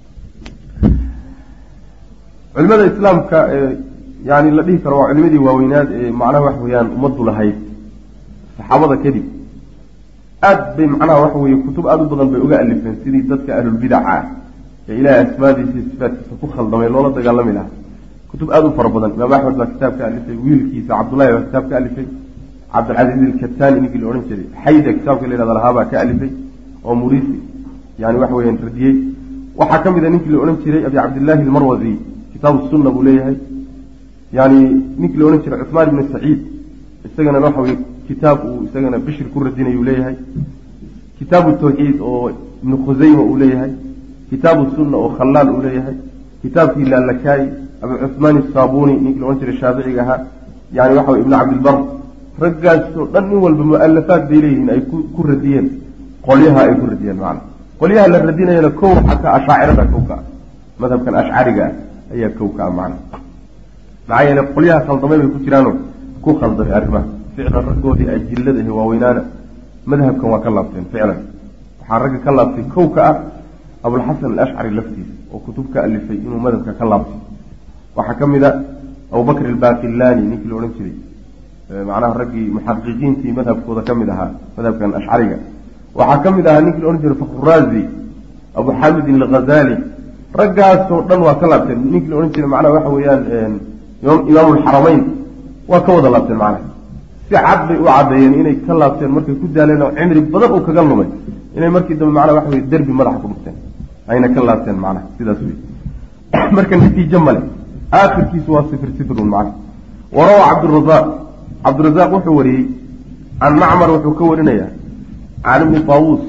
culimada islaamka yani la dhihi karo waa culimadii waaweynaad ee macnaha wax weeyaan ummaddu lahayd saxaabada kadib aad bay macnaha waxa weeye kutub aada u badan bay uga alifeen sidii dadka ahlulbidaca ah ee ilaahay asmaadiisa iyo sifaadkiisa ku khaldamay loola dagaalami lahaa kutub aada u fara badan imaam axmed baa kitaab ka alifay wiilkiisa cabdullahi baa kitaab ka alifay cabdilcasiiz ilkataani ninkii la odhan jiray xayda kitaabka la yhahda lahaa baa ka alifay oo murisi yani waxa weeyaan radiyey waxaa ka mid a ninkii la odhan jiray abi cabdillaahi almarwazi kitaabu sunna buu leeyahay yani ninkii la odhan jiray cuثmaan ibni saciid isagana waxa weye kitaab uu isagana bishir ku radinayuu leeyahay kitaabu tawxiid oo ibnu khusayma uu leeyahay kitaabu sunna oo khallaal uu leeyahay kitaabkii laalakaay abu cuثmaan isaabuni ninkii la odhan jiray shaaficiga ahaa yani waxa wey ibnu cabdilbar raggaasoo dhan nin walba mu-alafaad bay leeyihiin ay ku radiyeen qolyaha ay ku radiyeen macana qolyaha la radinayana kow xataa ashaacirada kowka ah madhabkan ashcariga ah ayaa kowka ah macana maxaa yeele qolyaha khaldamay bay ku jiraano ku khaldamay arrimaha ficlan raggoodii ajillada iyo waaweynaana madhabkan waa ka laabteen ficlan waxaa ragga ka laabtay kowka ah abulxasan alashcari laftiisa oo kutub ka alifay inuu madhabka ka laabtay waxaa ka mid a abubakr albaqillani ninkii la odhan jiray macnaha raggii muxaqiqiintii madhabkooda ka mid ahaa madhabkan ashcariga waxaa ka mid ahaa ninkii la odhan jiray fakruraazi abu xamidin alghazali raggaasoo dhan waa ka laabteen ninkii la odhan jiray macnaha waxa weeyaan imaamu alxaramayn waa ka wada laabteen macnaha si cad bay u caddeeyeen inay ka laabteen markay ku daaleen oo cimri badan uu kaga lumay inay markii dambe macnaha waxa weye derbi madaxa ku dhufteen ayna ka laabteen macnaha sidaas wey marka natiijo male aakhirkiisu waa sifir sifirun macnaha warawa cabdirazaaq wuxuu wariyey can macmar wuxuu ka warinayaa can ibni taawuus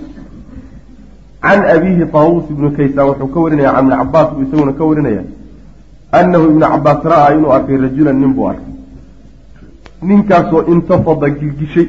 can abiihi taawuus ibnu kaysaan wuxuu ka warinaya can ibni cabaas buu isaguna ka warinaya annahu ibnu cabaas ra'aa inuu arkay rajulan nin buu arkay ninkaasoo intafada gilgishay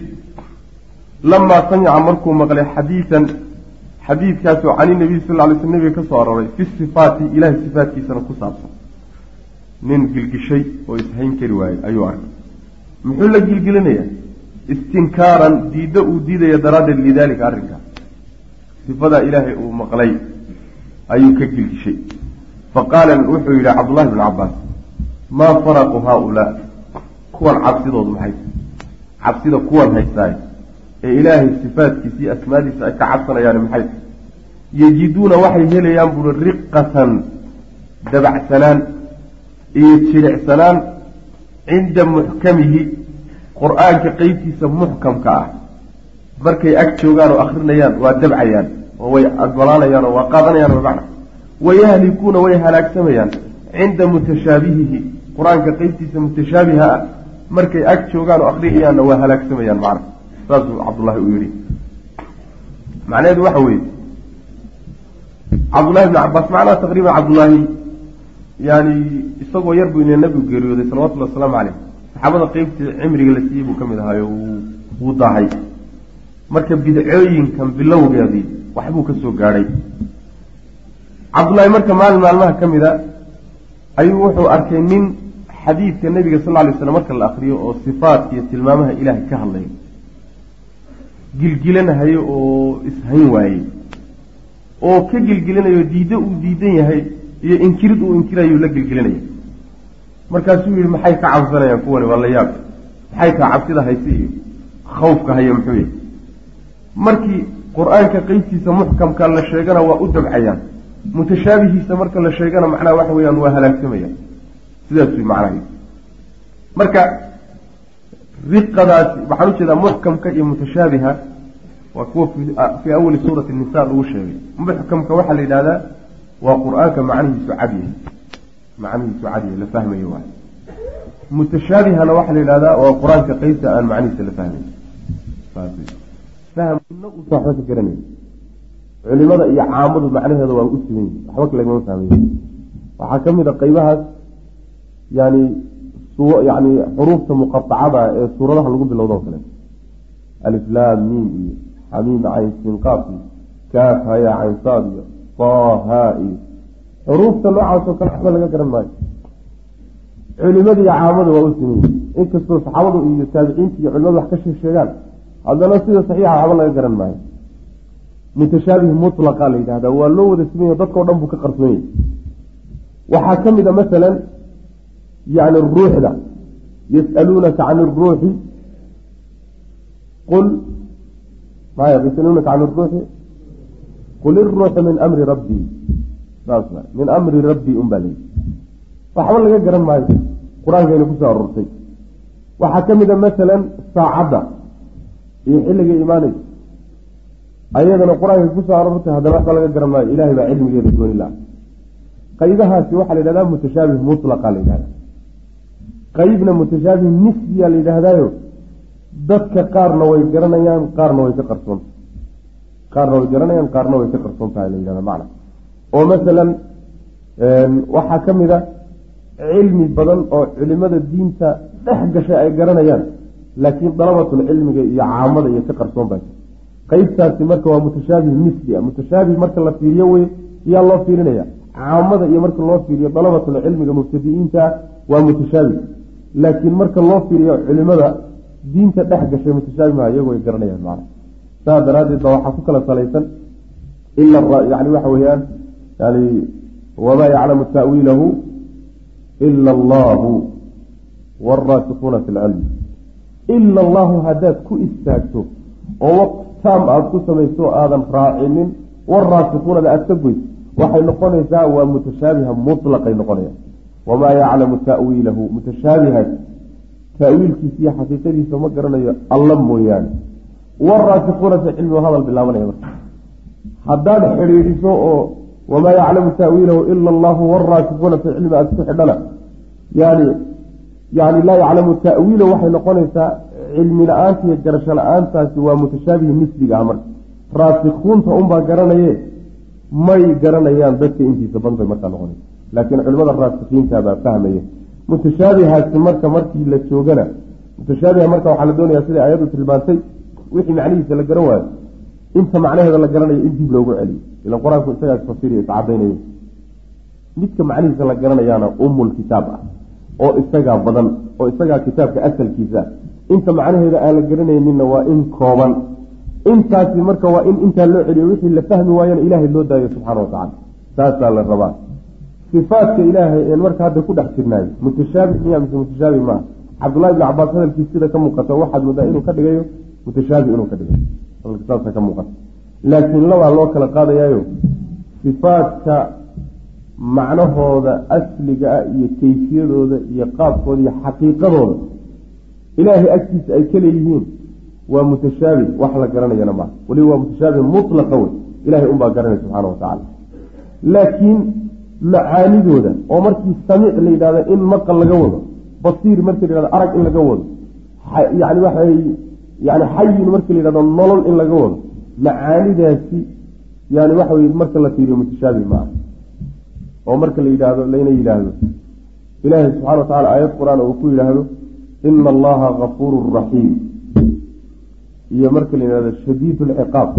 lamaa samica markuu maqlay xadiidan xadiidkaasoo cani nabiy sal ly sl nabiga ka soo aroray fi sifaati ilahay sifaatkiisana ku saabsan nin gilgishay oo ishayn kari waayey ayuu arkay muxuu la gilgelinayaa istinkaaran diiddo uu diidaya daraaddeed lidaalika arrinkaa sifadaa ilaahay uu maqlay ayuu ka gilgishay faqaala wuxuu yidhi cabdullahi bnu cabaas maa faraqu haaulaa kuwan cabsidoodu maxay cabsida kuwan haystaay ee ilaahay sifaadkiisa iyo asmaadiisa ay ka cabsanayaan maxay yajiduuna waxay helayaan buuri riqatan dabacsanaan iyo jilicsanaan cinda muxkamihi qur-aanka qeybtiisa muxkamka ah markay ag joogaan oo akrinayaan waa dabcayaan oo way ogolaanayaan oo waa qaadanayaan bimacna wayahlikuuna way halaagsamayaan cinda mutashaabihihi qur-aanka qeybtiisa mutashaabiha ah markay ag joogaan oo akrinayaanna waa halaagsamayaan macna saasuu cabdullahi uu yidhi macnaheedu waxa weeye cabdullahi bni cabaas macnaha taqriiban cabdullaahi yani isagoo yar buu ina nabigu geeriyooday salawatullhi wasalaamu caleyh saxaabada qeybtii cimriga la siiyey buu ka mid ahaayo wuu daahay marka bidcooyinkan bilowgeedii waxbuu ka soo gaadhay cabdullaahi marka maalin maalmaha ka mid a ayuu wuxuu arkay nin xadiidka nebiga sal ly slam marka la akriyo oo sifaadka iyo tilmaamaha ilaahay ka hadlayo gilgilanahayo oo ishayn waayey oo ka gilgilanayo diiddo uu diidan yahay iyo inkirid uu inkirayuu la gilgilinaya markaasuu yihi maxay ka cabsanayaan kuwani waa la yaab maxay kaa cabsida hayse iyo khawfka haya muxuu yahay markii qur-aanka qeybtiisa muxkamka la sheegana waa u dabcayaan mutashaabihiisa marka la sheegana macnaha waxa weeyaan waa halaagsamayaan sidaas way macnaha marka riqadaasi waxaan ujeedaa muxkamka iyo mutashaabiha waa kuwa fii awali suurati nisa lagu sheegay muxkamka waxaa la yidhahdaa waa qur-aanka macnihiisu cadyahay la fahmayo waay mutashaabihana waxaa la yidhahdaa waa qur-aanka qeybta aan macnihiisa la fahmayn fahmna uusa waxba ka garanay culimada iyo caamadu macnaheeda waa u siman yihin waxba lagama fahmay waxaa ka mid a qeybahaas yani yani xuruufta muqaacada ee suuradaha lagu bilowdo o kale alif laam miim iyo xamiim cayn siin qaaf iyo kaaf haya cayn saad iyo taha iyo xuruufta noocaasoo kale waxba laga garan maayo. culimadii caamadu waa u sameeyey inkastoo saxaabadu iyo taabiciinta iyo culimadu wax ka sheegaan haddana sida saxiixa waxba laga garan maayo. mutashaabih mutlaqa la yidhahdaa waa loo wada sameeyo dadkao dhan buu ka qarsoonyay. waxaa ka mid a masalan yani ruuxda yas'aluunaka can iruuxi qul yasaluunaka can iruuxi qul iruuxu min amri rabbii saas min amri rabbii un baa layidhi waxba laga garan maayo qur-aankayna kusoo aroortay. waxaa ka mid a masalan saacadda iyo xilliga imaanaysa ayadana qur-aanka kusoo aroortay haddana waxba laga garan maayo ilahay baa cilmigeeda gooni la-a. qaybahaasi waxaa la yidhahdaa mutashaabih mutlaqa la yidhahda. qeybna mutashaabih nisbiya la yidhaahdaayo dadka qaarna way garanayaan qaarna way ka qarsoonta qaarna way garanayaan qaarna way ka qarsoon tahay la yidhahda macna. oo masalan waxaa ka mid a cilmi badan oo culimada diinta dhex gashay ay garanayaan laakiin dalabatul cilmiga iyo caamada iyo ka qarsoon baa qeybtaasi marka waa mutashaabih nisbi a. mutashaabih marka la fiiriyo wey yaa loo fiirinaya caamada iyo marka loo fiiriyo dalabatul cilmiga mubtadi'iinta waa mutashaabih, laakiin marka loo fiiriyo culimada diinta dhex gashay mutashaabih maa iyagu ay garanayaan macna. saas daraaddeed baa waxaa ku kala salaysan ila yani waxa weeyaan yani wamaa yaclamu ta'wiilahu ila allahu waraasikuuna fi lcilmi. ila allahu haddaad ku istaagto oo waqtaam aada ku samayso aadan raacinin waraasikuunada aada ka goyso waxay noqonaysaa waa mutashaabiha mutlaqay noqonaya. wamaa yaclamu ta'wiilahu mutashaabihaas ta'wiilkiisa iyo xaqiiqadiisa ma garanayo alla mooyaane. waraasikuuna fi cilmi waa hadal bilaabanaya marka haddaad xidhiidhiso oo wamaa yaclamu ta'wiilahu ila allahu waraasikuuna fi cilmi aada ku xidhana yani laa yaclamu ta'wiilahu waxay noqonaysaa cilmi la-aanta iyo garasho la-aantaasi waa mutashaabihi nisbiga ah. marka raasikuunta unbaa garanaye may garanayaan dadka intiisa banbay markaa noqonaysa, laakiin culimada raasikiintabaa fahmaya. mutashaabihaasi marka markii la joogana mutashaabiha marka waxaa la doonayaa siday ayadu tilmaantay wixii macnihiisa la garan waayo inta macnaheeda la garanayo in dib loogu celiyo ilan qur-aanku isagaa isfasiriyo iscadaynayo. midka macnihiisa la garanayaana umul kitaab ah oo isagaa badan oo isagaa kitaabka asalkiisa inta macnaheeda aan la garanayninna waa in kooban. intaasi marka waa in intaa loo celiyo wixii la fahmi waayana ilaahay loo daayo subxaana watacala. saasaa la rabaa. sifaadka ilaahay een marka hadda ku dhex jirnaayo mutashaabih miya mise mutashaabih maaha? cabdullahi ibni cabaas hadalkiis sida ka muuqata waxaad moodaa inuu ka dhigayo mutashaabih inuu ka dhigayo saasa ka muuqata. laakiin labaa loo kala qaadayaayo sifaadka macnahooda asliga ah iyo kayfiyadooda iyo qaabkooda iyo xaqiiqadooda ilaahay agtiisa ay ka leeyihiin waa mutashaabih wax la garanayana maaha, waliba waa mutashaabih mutlaqa wey ilahay unbaa garanaya subxaana watacaala. laakiin macaanidooda oo markii samiic la yidhahda in maqal laga wado, basiir markii la yhahdo arag in laga wado, yani waxay yani xayin markii la yidhahdo nolol in laga wado, macaanidaasi yani waxa wey marka la fiiriyo mutashaabih maaha. oo marka la yidhaahdo layna yidhaahdo ilaahay subxana wa tacala aayad qur-aan uu ku yidhaahdo ina allaha gafuurun raxiim iyo marka la yidhahdo shadiid lciqaab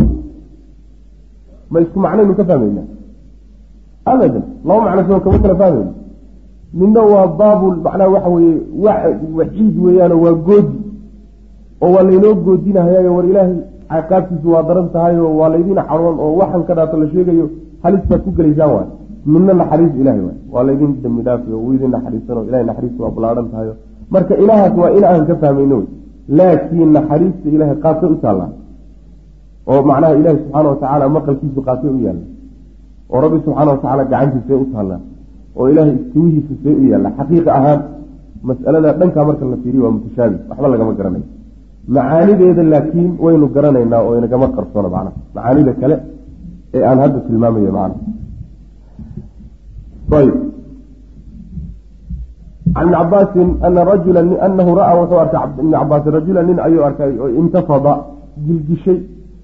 ma isku macnaynu ka fahmayna? abadan laba macno soo kama kala fahmayna. midna waa baabu macnaha waxa weye waciid weeyaano waa goodi oo waa laynoo goodinahayayo war ilaahay ciqaabtiisu waa daran tahay oo waa laydina xaroon oo waxan ka dhaato la sheegayo halis baad ku gelaysaan waay. midna naxariis ilahay waay waa laydin dambi dhaafiyo uu idin naxariisano ilahay naxariistu waa ballaahan tahayo marka ilaahaas waa in aan ka fahmayno wey. laakiin naxariista ilahay qaabkay u taallaa oo macnaha ilaahi subxaana watacaala maqalkiisu qaabkay u yaalla oo rabbi subxaana watacaala gacantiisay u taallaa oo ilaahay istiwihiisu see u yaalla xaqiiqa ahaan mas'alada dhankaa marka la fiiriyo waa mutashaabih waxba lagama garanayo. macaanideeda laakiin waynu garanaynaa oo inagama qarsoona macnaha macaanida kale ee aan hadda tilmaamayo macnaha. ayb can ibni cabaasin ana rajula anahu ra-a wuxuu arkay ibni cabaasin rajula nin ayuu arkay oo intafada gilgishay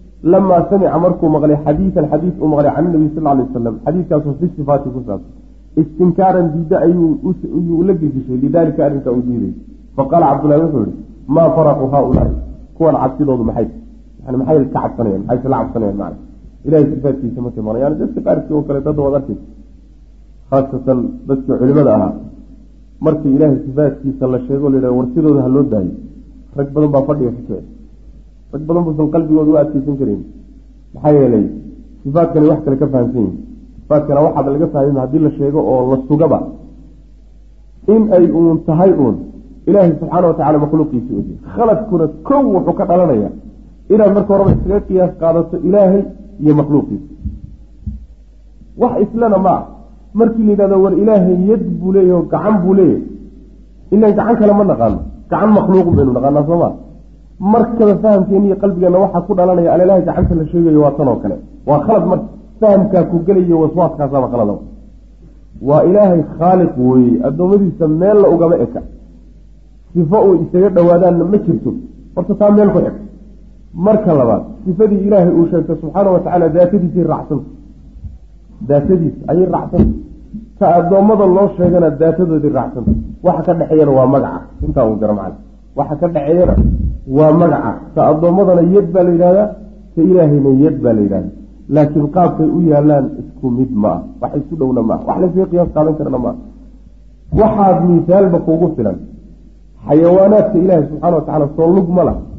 lamaa samica markuu maqlay xadiidan xadiis uu maqlay can nabiy sal alay wasalam xadiidkaasoo fi sifaati ku saabsan istinkaaran diidda ayuu la gelgishay lidaalika arrinkaa uu diiday faqaala cabdullahi wuxuu yihi maa faraqu haaulaai kuwan cabsidoodu maxay yani maxay ka cabsanayaan maxay isla cabsanayaan macna ilahay sifaadkiisa markay maqlaan yani dadka qaarkii oo kale dad waad arkaysa khaasatan dadka culimada ahaa markii ilaahay sifaadkiisa la sheego la yidhaha warsidooda ha loo daayo rag badan baa fadhiga ka socda rag badan buusan qalbigooda u adkeysan karayn maxaa yeelay sifaadkani wax kale ka fahamsan yihin sifaadkana waxaaba laga fahmin haddii la sheego oo la sugaba in ay uun tahay uun ilaahay subxaana watacala makhluuqiisi ogy khaladkuna kow wuxuu ka dhalanaya inaad marka horeba iskaga qiyaas qaadato ilaahay iyo makhluuqiisa wax islana ma ah markii la yidhahdo war ilaahay yad buu leeyahy oo gacan buu leeyahy ilan gacan kale ma naqaano gacan makhluuq baynu naqaanaa sooma markaba fahamkeena iyo qalbigeena waxaa ku dhalanaya alilaahay gacanta la sheegayo waa tan oo kale waa khalad marka fahamkaa ku gelayo waswaaskaasaba khalada waa ilaahay khaaliq weeye addoommadiisa meel la ugama eka sifo uu isaga dhowaadaanna ma jirto horta taa meel ku xig marka labaad sifadii ilaahay uu sheegtay subxaana wa tacaala daatadiisay raacsanta daatadiisa ayay raacsanta ta addoommada loo sheegana daatadoodii raacsanta waxa ka dhexeeyana waa magaca intaa uu gara macana waxa ka dhexeeyana waa magaca ta addoommadana yad baa la yidhahdaa ta ilaahayna yad baa la yidhahda laakiin qaabkay u yaalaan isku mid ma ah wax isku dhowna ma ah wax laysaga qiyaas qaadan karana ma ah waxaad misaalba kuugu filan xayawaanaadka ilaahay subxaana wa tacala soo lug ma lah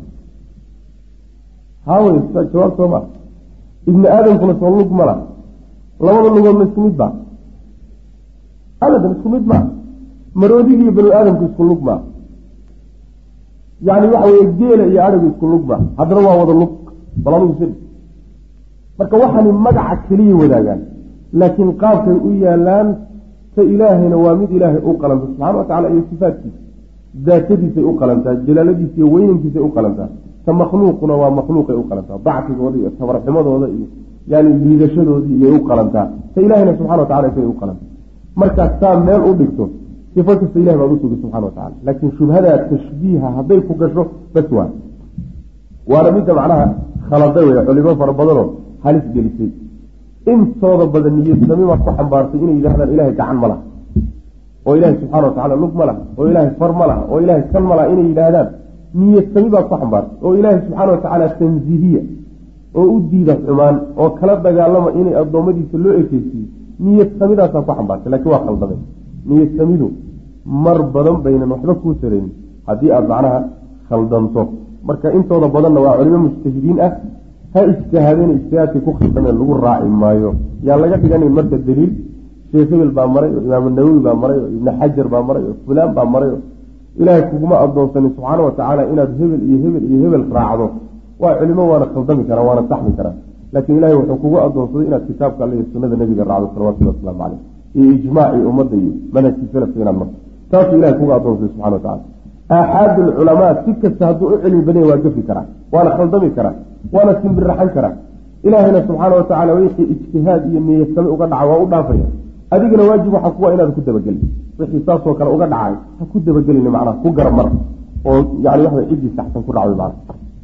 haawey jawaab soo maa ibni aadamkuna soo lug ma lah labada lugoodna isku mid baa abadan isku mid maa maroodigii banu aadamku isku lug maa yani waxa weye geela iyo adhigu isku lug maa haddana waa wada lug bal adigu sid marka waxaani magaca keliya wadaagaan laakiin qaabkay u yaalaan ta ilaahayna waa mid ilaahay u qalanta subxana wa tacala iyo sifaadkiisa daatadiisay u qalantaa jalaaladiisa iyo weynankiisay u qalantaa ta makhluuquna waa makhluuqay u qalantaa dacfigooda iyo tabarxumadooda iyo yani liidashadoodii iyay u qalantaa ta ilaahayna subxana wa tacala isay u qalantaa markaas saa meel u dhigto sifo kasta ilahay baad usugi subxana wa tacala laakiin shubhadaa tashbiiha hadday ku gasho bas waa waana midda macnaha khaladay wey culimo fara badanoo halis gelisay intooda badan niyadnamimaad ku xambaartay inay yidhahdaan ilahay gacan ma laha oo ilaahay subxana wa tacala lug ma laha oo ilaahay far ma laha oo ilaahay kan ma laha inay yidhaahdaan niyadsami baad ku xambaartay oo ilaahay subxaana wa tacaala tansiihiya oo u diida xumaan oo kala dagaalama inay addoommadiisa loo ekeysiiyo niyadsamidaasaa ku xambaartay laakiin waa khaldamay niyadsamidu mar badan baynan waxba kuu taraynin haddii aada macnaha khaldanto marka intooda badanna waa culimo mujtahidiin ah ha ijtihaadeen ijtihaadkay ku khaldameen lagu raaci maayo yaa laga dhiganin marka daliil sheekh hebel baa maray oo imaamu nawowi baa maray oo ibni xajar baa maray oo fulaan baa maray oo ilaahay kuguma addoonsanin subxaana wa tacaala inaad hebel iyo hebel iyo hebel raacdo waa culimo waana khaldami karaa waana saxmi karaa laakiin ilahay wuxuu kugu addoonsaday inaad kitaabka alle iyo sunnada nebiga raacdo salawatullahi wasalaamu caleyh iyo ijmaacii ummadda iyo manhajkii salafka inaad marto taasuu ilahay kugu addoonsaday subxana wa tacala aaxaadu alculamaa si kasta hadduu u cilmi badanya waa gafi karaa waana khaldami karaa waana simbiraxan karaa ilaahayna subxaana wa tacala wixii ijtihaad iyo niyadsame uga dhaca waa u dhaafaya adigana waajib waxaa kuwa inaad ku dabagelin wixii saasoo kale uga dhacay ha ku dabagelin macnaha ku garamar oo yani waxa ciddii saxsan ku dhacday macnaha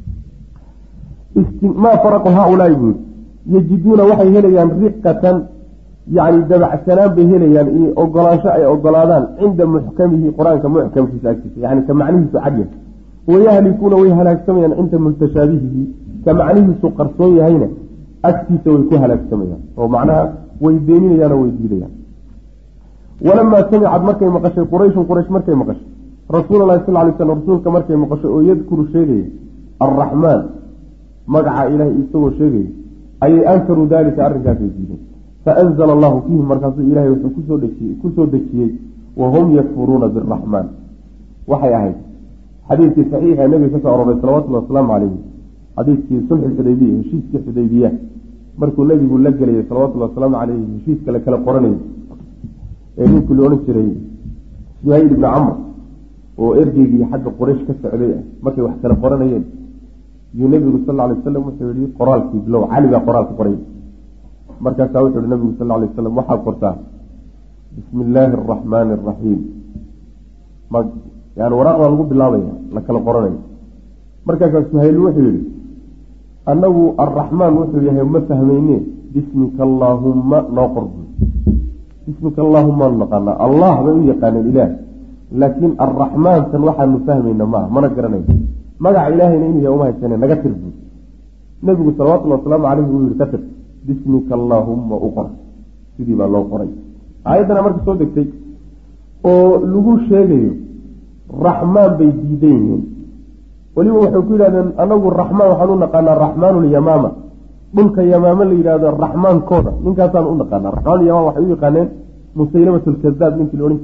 maa faraqu haaulaai buu yajiduuna waxay helayaan riqatan yani dabacsanaan bay helayaan iyo ogolaansho ay ogolaadaan cinda muxkamihi qur-aanka muxkamkiisa agtiisa yani ka macnihiisu cadya wayahlikuuna way halaagsamayaan cinda mutashaabihihi ka macnihiisu qarsoon yahayna agtiisa way ku halaagsamayaan oo macnaha way beeninayaanoo way diidayaan walamaa samicad markay maqashay qurayshun quraysh markay maqashay rasuulalahi sal lay slam rasuulka markay maqashay oo yadkuru sheegaya alraxmaan magaca ilaahay isagoo sheegaya ayay ankaruu daalika arrinkaasay diideen faanzala allahu fiihim markaasuu ilaahay wuxuu kusoo dejiyey wahum yakfuruuna biraxmaan waxay ahayd xadiidkii saxiixa nabiga kasoo aroray salawatullhi wasalaamu calayhi xadiidkii sulxi xudaybiya heshiiskii xudaybiya markuu nabigu la gelayay salawatullahi wasalaamu caleyhi heshiiska la kala qoranayay ee ninkii la odhan jiray suhayl ibni camr oo ergeygii xagga quraysh ka socday ah markay wax kala qoranayeen yuu nabigu sal alay wasalam wuxuu yihi qoraalkii bilow cali baa qoraalka qoray markaasaa wuxuu yihi nabigu sal alay wasalam waxaad qortaa bismi illaahi araxmaani araxiim yani waraaqdaa lagu bilaabaya la kala qoranayo markaasaa suhayl wuxuu yihi annagu arraxmaan wuxuu yahay ma fahmayne bismika allaahumma noo qorbu bismika allaahuma naqaana allah bay u yaqaaneen ilaah laakiin arraxmaan tan waxaanu fahmayna maaha mana garanayno magaca ilaahayna inuu yahay uma haysaneen naga tir buud nebigu salawatullahi wasalaamu caleyhi wuu yihi ka tir bismika allaahumma u qor sidii baa loo qoray aayaddana marka soo degtay oo lagu sheegayo raxmaan bay diidan yihiin weliba waxay ku yidhahdeen anagu raxmaan waxaan u naqaanaa raxmaanulyamaama dhulka yamaama la yidhahdo raxmaankooda ninkaasaan u naqaanaa raxmaanulyamaama waxay u yaqaaneen musaylamatulkadaab ninkii la odhan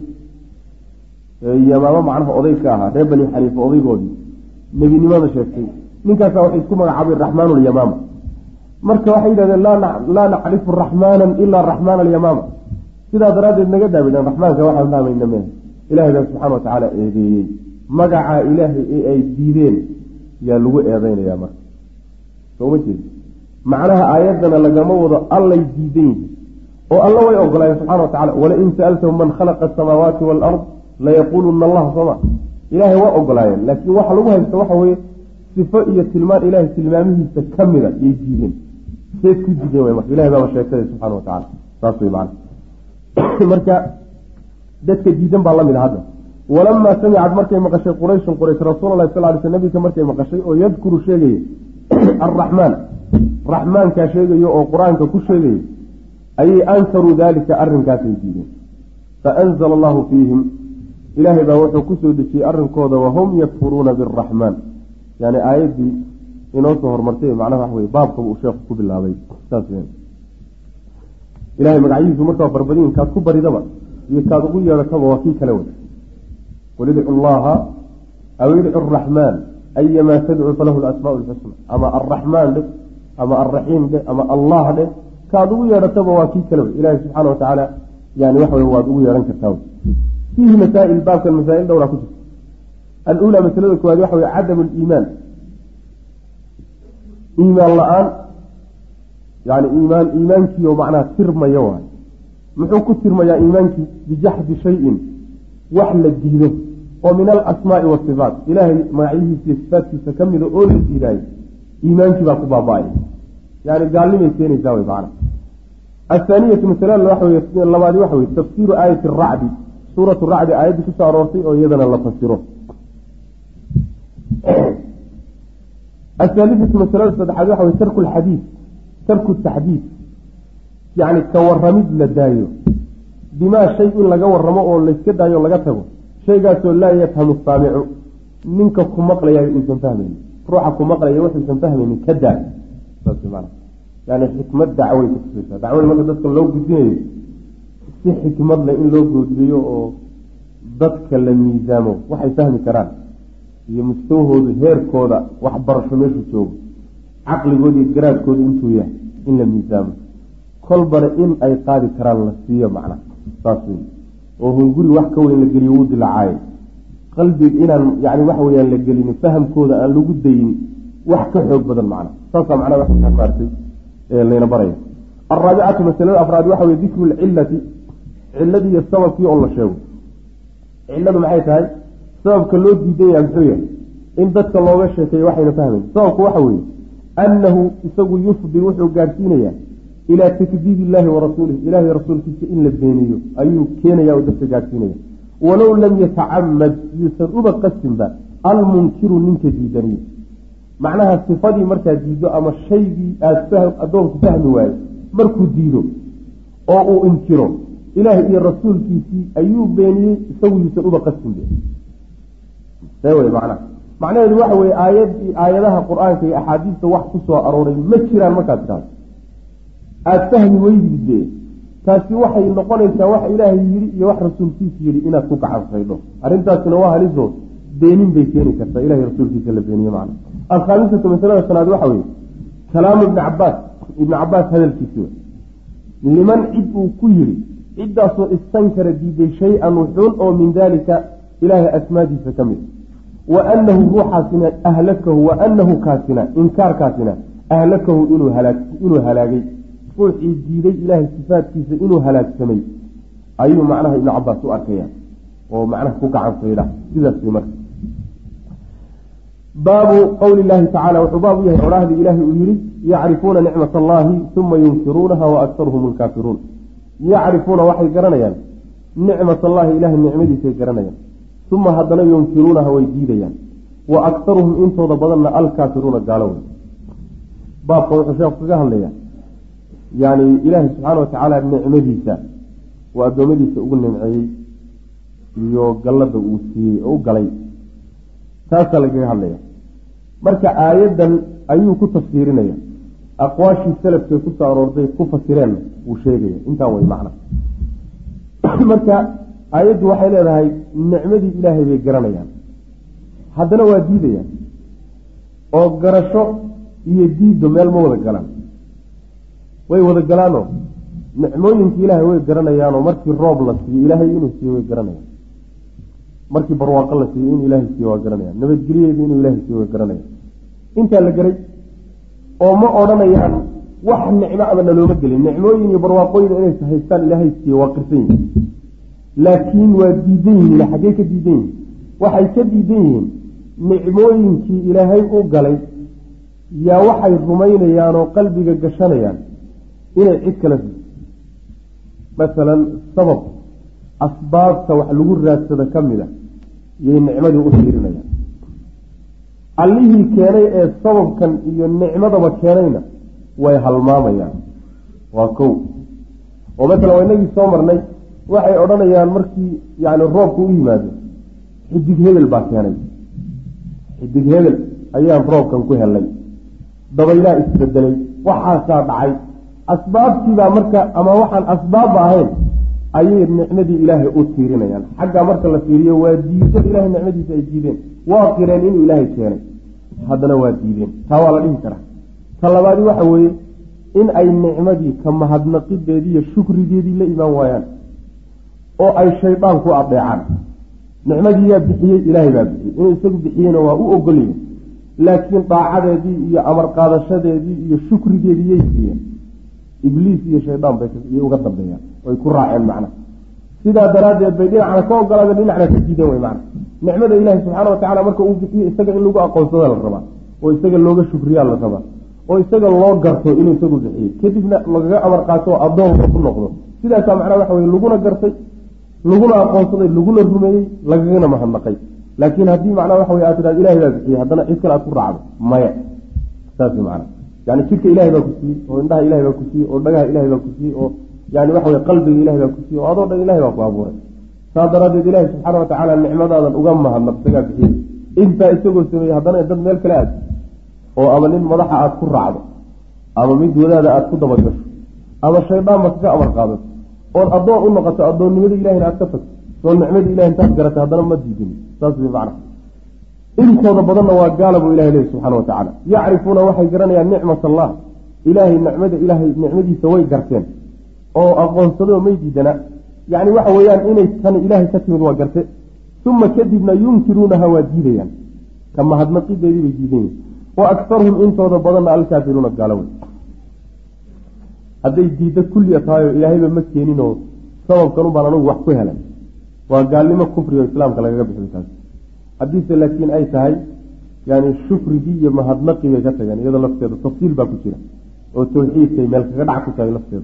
yamaamo macnaha oday ka ahaa reer bani xaniifa odaygoodii nebinimada sheegtay ninkaasaa waxay isku magacaabeen raxmaanulyamaama marka waxay yidhahdeen laa nacrifu raxmaanan ilaa raxmaana alyamaama sidaa daraaddeed naga daabidaan raxmaanka waxaan fahmayna mehe ilahay baa subxana watacaala eedeeyey magacaa ilaahay ee ay diideen yaa lagu eedeynayaa marka sooma jeedi macnaha aayaddana lagama wado allay diidan yihin oo alla way ogolaayeen subxana watacala walain sa'altahum man khalaqa asamaawaati waalard layaquuluna allah sooma ilaahay waa ogolaayeen laakiin waxa lagu haysta waxa weeye sifo iyo tilmaan ilaahay tilmaamihiisa ka mida yay diideen seed ku diideen way marka ilahay baaba sheegtay subxana watacala saas way macana marka dadka diidan baa lamid a hadda walamaa samicad markay maqashay qurayshun quraysh rasuul lahi sal ly sl nabika markay maqashay oo yadkuru sheegaya arraxmaan raxmaankaa sheegayo oo qur-aanka ku sheegayo ayay ankaruu daalika arrinkaasay diideen faanzala allahu fiihim ilaahay baa wuxuu kusoo dejiyey arrinkooda wahum yakfuruuna biraxmaan yani aayaddii inoo soo hormartay macnaha wax wey baabkaba uu sheekhu ku bilaabay saas ilahay magacyihiisu markaa farbadiin kaad ku baridaba iyo kaad ugu yeedhataba waa kii kale wey qul idcu llaha aw idcu araxmaan ayamaa tadcu falahu lasmaau lxusna ama arraxmaan dheh ama arraxiim dheh ama allah dheh kaad ugu yeedhataba waa kii kale wey ilahay subxaana watacaala yani waxa wey waad ugu yeedhan kartaa fiihi masaa'il baabkan masaa'il dhowraa ku jirta aluulaa masalada koowaad waxa wey cadamu liimaan iimaan la-aan yani iimaankiio macnaha tirmaya waay muxuu ku tirmayaa iimaankii bijaxdi shayin wax la diido oo min alasmaai wasifaat ilaahay magacyihiisa iyo sifaatkiisa ka mida oo la diidaayo iimaankii baa ku baaba-ay yani gaalnimay keenaysaa wey macna athaaniyatu masalada labaadi waxa wey tafsiiru aayati racdi suuratu racdi aayaddii kusoo aroortay oo iyadana la fasiro athaalithatu masalada saddexaad waxa wey tarku lxadiid tarku taxdiid yacni ka waramid la daayo bimaa shay in laga waramo oo layska daayo o laga tago shaygaasoo laa yafhamu saamicu ninka ku maqlayayo uusan fahmaynin ruuxa ku maqlaya wuxuusan fahmaynin ka daa saas maana yani xikmad dacway kutusaysaa dacwada marka dadka loo gudbinayo si xikmad leh in loo gudbiyo oo dadka la miisaamo waxay fahmi karaan iyo mustawahooda heerkooda waxbarasho meeshuu joogo caqligooda iyo garaadkooda intuu yahay in la miisaamo kolbana in ay qaadi karaan la siiyo macna saas wey oo hunguri wax ka weyn la geliyo wuu dilacaayo qalbiga inaan yani waxa weyaan la gelini fahamkooda aan lagu dayni wax ka xoog badan macna saasaa macnaha waxaa maartay layna baraya alraabicatu masalada afraad waxa wey dikru lcilati ciladii iyo sababkii oo la sheego ciladu maxay tahay sababka loo diidan yaha muxuu yahay in dadka looga sheekeeyo waxayna fahmayn sababku waxa weeye annahu isagu yufdir wuxuu gaadhsiinayaa ilaa takdiibi illaahi wa rasuulih ilahi rasuulkiisa in la beeniyo ayuu keenaya oo dadka gaadhsiinaya walow lam yatacamad yuusan uba qasinba almunkiru ninka diidaniyo macnaha sifadii markaa diido ama shaygii addoonku fahmi waayo markuu diido oo uu inkiro ilaahi iyo rasuulkiisii ayuu beeniyey isagu yuusan uba qasinbe see wey macnaha macnaheedu waxa weye aayadaha qur-aanka iyo axaadiista wax ku soo arooray ma jiraan markaad tidhahdo aada fahmi weydide taasi waxay noqonaysaa wax ilaahay yidhi iyo wax rasuulkiisa yidhi inaad ku gacansaydho arrintaasina waa haliso beenin bay keeni kartaa ilahay rasuulkiisa la beeniye macna alkhaamisatu masalada shanaad waxa weye kalaamu ibni cabaas hadalkiisi wey liman cid uu ku yidhi ciddaasoo istankara diiday shay-an wuxuun oo min daalika ilaahay asmaadiisa ka mid wa anahu ruuxaasina ahlakahu wa anahu kaasina inkaarkaasina ahlakahu inuu halaagay ruuxii diiday ilaahay sifaadkiisa inuu halaagsamay ayuu macnaha ibnu cabaas u arkaya oo macnaha ku gacansaydha sidaas wey marka baabu qowli llaahi tacala wuxuu baab u yahay odhaahdii ilaahay uu yihi yacrifuuna nicmat allahi uma yunkiruunaha wa aktaruhum lkaafiruun yacrifuuna waxay garanayaan nicmat allahi ilahay nicmadiisay garanayaan uma haddana yunkiruunaha way diidayaan wa aktaruhum intooda badanna alkaafiruuna gaalo wey baabka wuxuu sheekhu kaga hadlayaa yani ilaahay subxaana watacaala nicmadiisa waa addoommadiisa ugu nimceeyey iyo gallada uu siiyey oo u galay taasaa lagaga hadlaya marka aayaddan ayuu ku tafsiirinaya aqwaashii salafkay ku soo aroortay ku fasireen wuu sheegaya intaa way macna marka aayaddu waxay leedahay nicmadii ilaahay bay garanayaan haddana waa diidayaan oo garasho iyo diiddo meel ma wada galaan way wada galaanoo nicmooyinkii ilaahay way garanayaanoo markii roob la siiyo ilaahay inuu siiyo way garanayaan markii barwaaqo la siiyo inuu ilaahay siiyo waa garanayaan nabadgelyeedu inuu ilaahay siiyo way garanayaan intaa la gelay oo ma odhanayaan wax nicmo abana looma gelin nicmooyin iyo barwaaqooyin inay haystaan ilaahay siiyo waa qirsan yihiin laakiin waa diidan yihiin xaggey ka diidan yihiin waxay ka diidan yihiin nicmooyinkii ilaahay u galay yaa waxay rumaynayaan oo qalbiga gashanayaan inay cid kala siiso masalan sabab asbaabta wax lagu raadsado ka mid a yay nicmadii u fiirinayaan allihii keenay ee sababkan iyo nicmadaba keenayna way halmaamayaan waa kow oo masalan waa inagii soo marnay waxay odhanayaan markii yani roobku u yimaado xidig hebel baa keenay xidig hebel ayaan roobkan ku helay dabaylaha isbedelay waxaasaa dhacay asbaabtiibaa marka ama waxaan asbaabba ahayn ayay nicmadii ilaahay u tiirinayaan xaggaa marka la fiiriyo waa diido ilaahay nicmadiisa ay diideen waa qireen inuu ilaahay keenay haddana waa diideen taa waa la dhihi karaa ta labaadi waxa weeye in ay nicmadii ka mahadnaqideedii iyo shukrigeedii la imaan waayaan oo ay shaydaan ku adeecaan nicmadii yaa bixiyey ilaahay baa bixiyey inuu isagu bixiyeyna waa u ogolyihin laakiin daacadeedii iyo amar qaadashadeedii iyo shukrigeedii yay siiyeen ibliis iyo shaydaan bay uga dambeeyaan way ku raaceen macna sidaa daraaddeed bay dhinacna ka ogolaadeen dhinacna ka diideen wey macna nicmada ilaahi subxaana watacala marka uu bixiyo isaga in lagu aqoonsada la rabaa oo isaga looga shukriyaa la rabaa oo isaga loo garto inuu isagu bixiyey kadibna lagaga amar qaato oo addoonka ku noqdo sidaasaa macnaa waxa weye laguna gartay laguna aqoonsaday laguna rumeeyey lagagana mahadnaqay laakiin haddii macnaa waxa wey aad tidhahdo ilahay baa bixiyey haddana cid kale aad ku raacdo maya saas macna yani jidhka ilahay baa ku siiyey oo indhaha ilahay baa ku siiyey oo dhagaha ilahay baa ku siiyey oo yani waxa wey qalbiga ilahay baa ku siiyey oo adoo dhan ilahay baa ku abuuray saas daraaddeed ilaahi subxaana watacaala nicmadaadan uga mahadnaq isagaa bixiyey intaa isagoo sameeyey haddana dad meel kale aad oo ama nin madaxa aad ku raacdo ama mid wadaada aad ku dabagasho ama shaydaan ba kaga amar qaadato ood addoon u noqoto addoonnimada ilahina aad ka tagto soo nicmadii ilahi intaad garatay haddana ma diidin saas way macna intooda badanna waa gaala buu ilahay leeyahy subxaana watacaala yacrifuuna waxay garanayaan nicmat allah ilaahay nicmadiisa way garteen oo aqoonsadoo may diidana yani waxa weeyaan inay tan ilaahay ka timid waa garte uma kadibna yunkiruunaha waa diidayaan ka mahadnaqideedii bay diidan yihin wa aktaruhum intooda badanna alkaafiruuna gaalo wey hadday diidda kulliya tahay oo ilaahayba ma keeninoo sababkan ubaan anugu wax ku helan waa gaalnimo kufri oo islaamka lagaga bixiyo taas haddiise laakiin ay tahay yani shukrigii iyo mahadnaqii bay ka tageen iyadoo lafteeda tafsiil baa ku jira oo tawxiidkay meel kaga dhac ku tahay lafteeda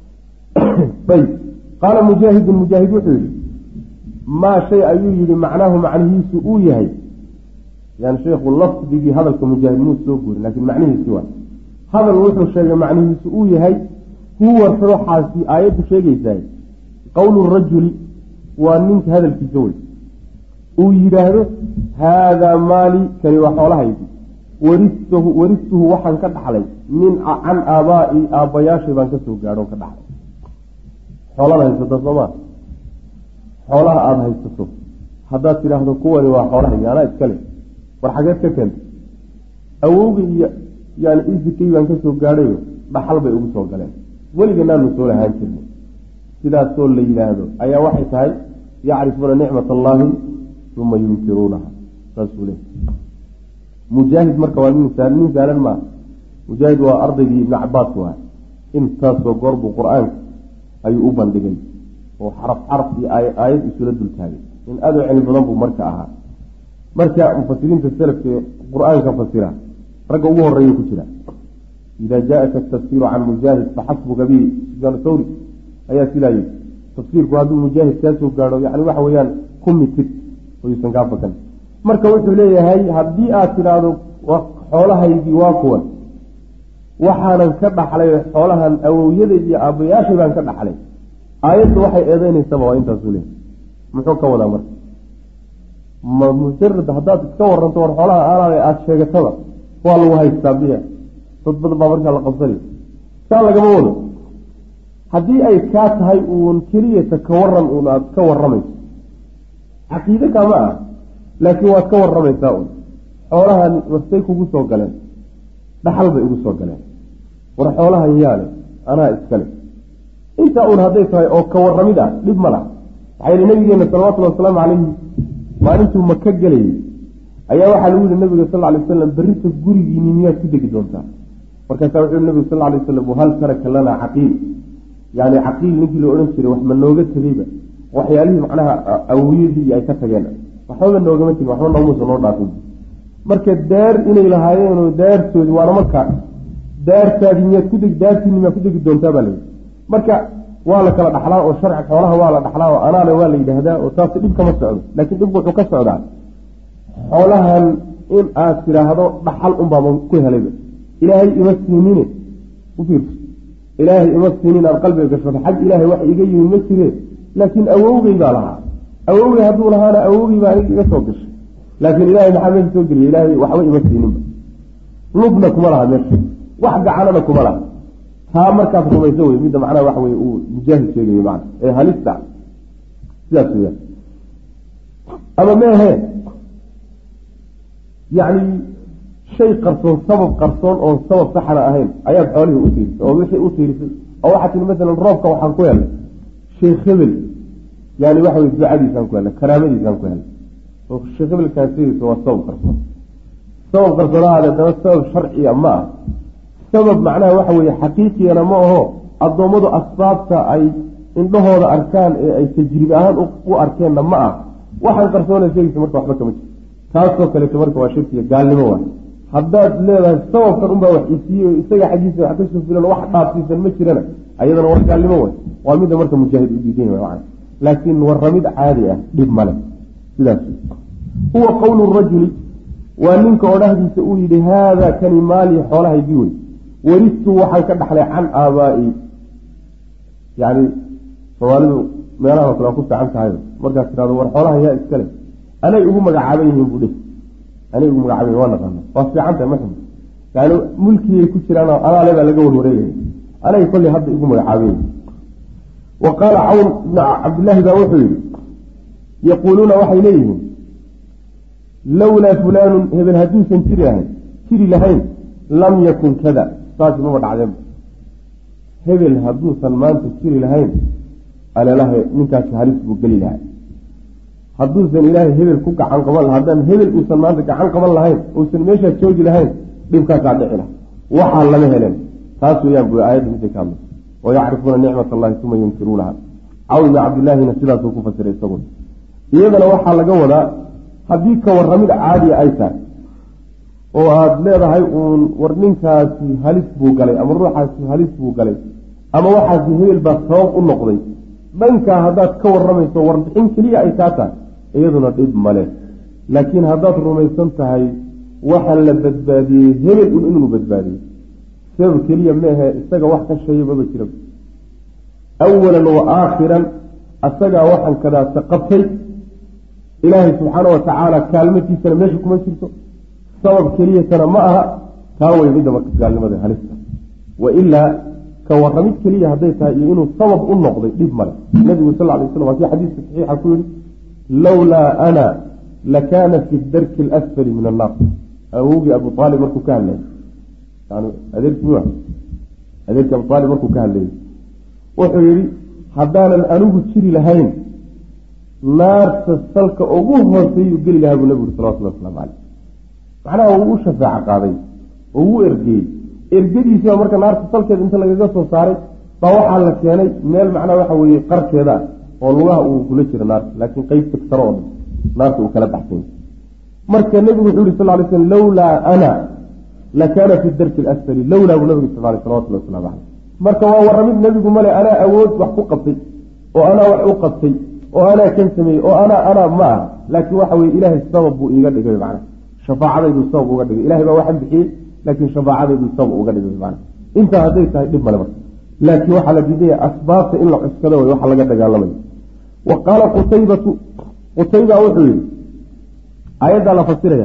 ayb qaala mujaahidun mujaahid wuxuu yihi maa shay ayuu yihi macnaahu macnihiisu uu yahay yani sheekhu lafdigii hadalka mujaahid muu soo guurin laakiin macnihiisi waa hadal wuxuu sheegay macnihiisu uu yahay huwa ruuxaasi aayaddu sheegaysaay qowlu rajuli waa ninka hadalkiisa wey uu yidhaahdo haadaa maali kani waa xoolahaydi waristuhu waxaan ka dhaxlay can aabaa'i aabbayaashay baan kasoo gaadho ka dhaxlay xoolada haysato soomaa xoolaha aada haysato haddaad tidhaahdo kuwani waa xoolahaydi anaa iskale war xageed ka keenta awowgay iyo yani isikay baan kasoo gaadhayo dhaxal bay ugu soo galeen weliganaanu soo lahaan jirnay sidaasoo la yidhaahdo ayaa waxay tahay yacrifuuna nicmat allaahi uma yunkiruunaha saasuu leey mujaahid marka waa nin saalan maa mujaahid waa ardaygii ibni cabaas waay intaasoo goor buu qur-aanka ayuu u bandhigay oo xaraf iyo aayad isula dultaagay in aada u cilmi badan buu marka ahaa marka mufasiriinta salafka qur-aanka fasira ragga ugu horeeya ku jira ida jaءaka atafsiru can mujaahid faxasbuka bihi sufyaan thawri ayaa sidaa yidhi tafsiirku hadduu mujaahid kaasoo gaadho yani waxa weeyaan ku mitid oyuusan kaa bakan marka wuxuu leeyahay haddii aad tidhaahdo xoolahaygii waa kuwan waxaanan ka dhaxlay xoolahan awowyadayda iyo aabbayaashay baan ka dhaxlay aayadda waxay eedeynaysaba waa intaasuu leeyahay muxuu ka wadaa marka ma mujarad haddaad iska waranto war xoolaha aalaada aada sheegataba waa lagu haystaa biya dad badan baa markaa la qabsanay saa lagama wado haddii ay kaa tahay uun keliyata ka waran uun aada ka warramayso caqiide kama ah laakiin waad ka warramaysaa un xoolahan wastay kugu soo galeen dhaxal bay ugu soo galeen war xoolahan yaale anaa iskale intaa uun hadday tahay oo ka warramid ah dhib ma laha waxaa yihi nabigeena salawatullhi wasalaamu calayhi maalintuu maka gelayay ayaa waxaa lagu yihi nabiga sal ly wasalam berrita gurigiini miyaad ku degi doontaa markaasaa wuxuu yihi nabigu sal lay wasalam wahal taraka lanaa caqiil yani caqiil ninkii la odhan jiray wax ma nooga tegeyba waxyaalihii macnaha awoyadii ay ka tageen waxbaba noogama tegin waxba noomuusa noo dhaafin marka daar inay lahaayeenoo daartoodii waana markaa daartaadii miyaad ku degi daartiini miyaad ku degi doontaa baa layidhi marka waa la kala dhaxlaa oo sharci xoolaha waa la dhaxlaa oo anaana waa la yidhaahdaa oo taasi dhib kama socdo laakiin dhibku wuxuu ka socdaa xoolahan in aad tidhaahdo dhaxal unbaaba ku helayba ilaahay ima siinine u fiirso ilaahay ima siinin aad qalbiga gashato xag ilaahay wax iga yimi ma jire laakiin awowgey baa lahaa awowgey hadduu lahaana awowgey baa aniga iga soo gashay laakiin ilaahay maxaa meesha soo geliya ilaahay waxba ima siininba lubna kuma laha meesha wax gacanana kuma laha taa markaad rumayso wey midda macnaha waxa weye uu mujaahid sheegayo macna ee halista sidaas weya ama meehe yacni shay qarsoon sabab qarsoon oon sabab saxana ahayn ayaad xoolihii u tiirisay oo wixii u tiirisay oo waxaa tiri masalan roobka waxaan ku helnay sheekh hebel yani waxa weye ducadiisaan ku helnay karaamadiisaan ku helnay oo sheekh hebelkaan sheegaysa waa sabab qarsoon sabab qarsoonahaade daba sabab sharciya ma ah sabab macnaha waxa weeye xaqiiqiyana ma aho addoommadu asbaabta ay indhahooda arkaan ee ay tajribe ahaan u arkeenna ma ah waxaan qarsoona sheegaysa marka waxba kama jiro taasoo kaleeto marka waa shirkiga gaalnimo waay haddaad leedahay sababkan unbaa wax isiiye isaga xaggiisa wax kasoo filan wax dhaafsiisan ma jirana ayadana waa gaalnimo way waa midda marka mujaahid u diidan yahay laakiin warramid caadi ah dhib male sidaas huwa qowlu rajuli waa ninka odhahdiisa uu yidhi haadaa kani maalii xoolahaygii wey waristu waxaan ka dhaxlay can aabaa'i yani soomaalidu meelaha kale waa ku fiican tahay markaad tidhahdo war xoolaha yaa iskale anay ugu magacaaban yihiin buu dheh anay ugu magacaaban waa naqaana waa fiican tahay maxmed yani mulkigay ku jiraan anaale baa laga warwareegaya anay kolley hadda igu magacaaban wa qaala cawn ibn cabdillaahi baa wuxuu yidhi yaquuluuna waxay leeyihiin lowlaa fulaanun hebel hadduusan jiri lahayn lam yakun kada saasi maba dhacdeen hebel hadduusan maanta jiri lahayn alelaha ninkaasi halis buu geli lahay hadduusan ilaahay hebel ku gacan qaban laha haddaan hebel uusan maanta gacan qaban lahayn uusan meeshaa joogi lahayn dhibkaasaa dhici laha waxaa lama helen taas weyaan bu aayadda midday ka hadlaysa wayacrifuuna nicmat allahi uma yunkiruunaha cawn ibn cabdillaahina sidaasuu ku fasiray isagun iyadana waxaa laga wadaa haddii ka warramid caadiya ay tahay oo aada leedahay uun war ninkaasi halis buu galay ama ruuxaasi halis buu galay ama waxaasi hebel baa sabab u noqday dhankaa haddaad ka warramayso warbixin keliya ay kaa tahay iyaduna dhib male laakiin haddaad rumaysan tahay waxa la badbaadiyey hebel un inuu badbaadiyey sabab keliya meehe isaga wax ka sheeya maba jira awalan wa aakhiran asagaa waxaan kadaata qabtay ilaahay subxaana watacaala kaalmatiisana meesha kuma jirto sabab keliyatana ma aha taa way midda marka gaalnimada halista wa ilaa ka warramid keliya hadday tahay iyo inuu sabab u noqday dhib male nabigu sal lay slam waa kii xadiiska saxiixa ku yihi lowlaa ana lakaana fi darki alasfali min annaar awowgii abu aalib markuu ka hadlayay yani adeerkii abu aalib markuu ka hadlayay wuxuu yihi haddaanan anigu jiri lahayn naarta salka ugu hooseeyuu geli lahaa buu nabigu salawatullah waslamu caleyh macnaha wuu u shafaaco qaaday oo wuu ergeeyey ergadiisiiba marka naarta salkeeda inta lagaga soo saaray baa waxaa la keenay meel macnaha waxa weeye qarkeeda oo lugaha uu kula jiro naarta laakiin qeybta sare oo dhan naarta uu kala baxsany marka nebigu wuxuu yihi sal lay slm lowlaa ana lakaana fi darki alasfali lowlaa buu nabigu sal salawatullah waslamu caleyh marka waa warramid nebigu male anaa awood wax ku qabtay oo anaa wax u qabtay oo anaa kan sameeyey oo anaa ma ah laakiin waxa weye ilaahay sabab buu iiga dhigay macna shafaacadayduu sabab uga dhigay ilahay baa waxaan bixiyey laakiin shafaacadayduu sabab uga dhigay macna intaa hadday tahay dhib male marka laakiin waxaa la diidaya asbaabta in la cuskado way waxa laga dagaalamayo wa qaala qutayba wuxuu yihi aayaddaa la fasiraya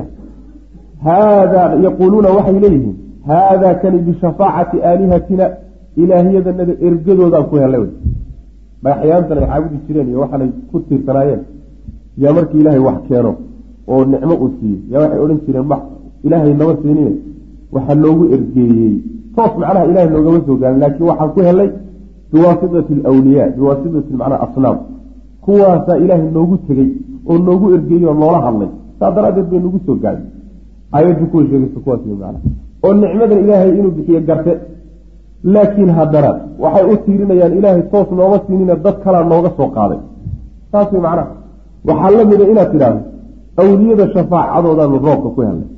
haadaa yaquuluuna waxay leeyihiin haadaa kani bishafaacati aalihatina ilaahyadanada ergadoodaan ku helay wy dhagaxyaantan ay caabudi jireen iyo waxaanay ku tiirsanaayeen yaa markii ilaahay wax keeno oo nicmo uu siiyey yaa waxay odhan jireen ilaahay nama siinine waxaa loogu ergeeyey toos macnaha ilahay noogama soo gaarin laakiin waxaan ku helay biwaasitati alawliyaa biwaasitati macnaha asnaam kuwaasaa ilaahay noogu tegey oo noogu ergeeyey oo noola hadlay saa daraaddeed bay nagu soo gaadhay aayaddu kuwa sheegaysa kuwaas macna oo nicmadan ilaahay inuu bixiye garte laakiin haddana waxay u tiirinayaan ilaahay toos nooma siinina dad kalaa nooga soo qaaday saas way macnaha waxaa la mida inaad tidhaahdo awliyada shafaacadoodaanu roobka ku helnay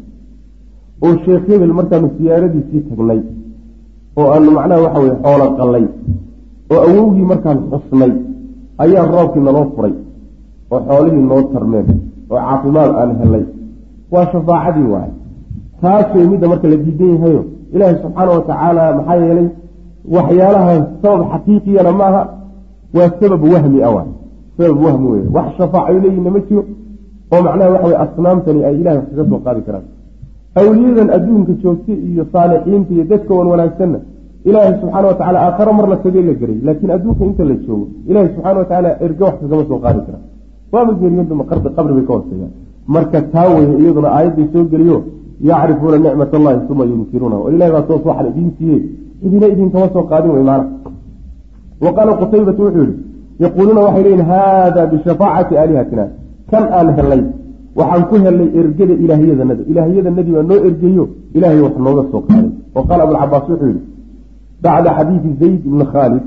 oo sheekh hebel markaanu siyaaradiisii tagnay oo aanu macnaha waxa weye xoolo qallay oo awowgii markaan xusnay ayaa roobkii naloo furay oo xoolihii noo tarmeen oo caafimaad aan helay waa shafaacadii waaye taas way midda marka la diidan yahayo ilaahay subxaana wa tacaala maxaa yeelay waxyaalaha sabab xaqiiqiyana maaha waa sabab wahmi a waay sabab wahmi wey wax shafaaco ay leeyihinna ma jiro oo macnaha waxa weye asnaamtani ay ilahay wax kaga soo qaadi karaan awliyadan adduunka joogta iyo saalixiinta iyo dadka wan wanaagsanna ilaahay subxaana wa tacala aakharo mar la tagay la geray laakiin adduunka inta la joogo ilaahay subxaana wa tacaala erga wax kagama soo qaadi karaa waaba geeriyaduma qabri bay ka horseeyaan marka taa weye iyaduna aayadday soo geliyo yacrifuuna nicmat allahi uma yunkiruunaha oo ilahay baa toos waxaan idiin siiyey idina idinkama soo qaadin wey maana wa qaala qutaybatu wuxuu yihi yaquuluuna waxay leeyihin haada bishafaacati aalihatina kan aan helay waxaan ku helnay ergada ilaahyadanadii baa noo ergeeyo ilahay wax nooga soo qaaday wa qaala abulcabaas wuxuu yihi bacda xadiidi zayd ibni khaalid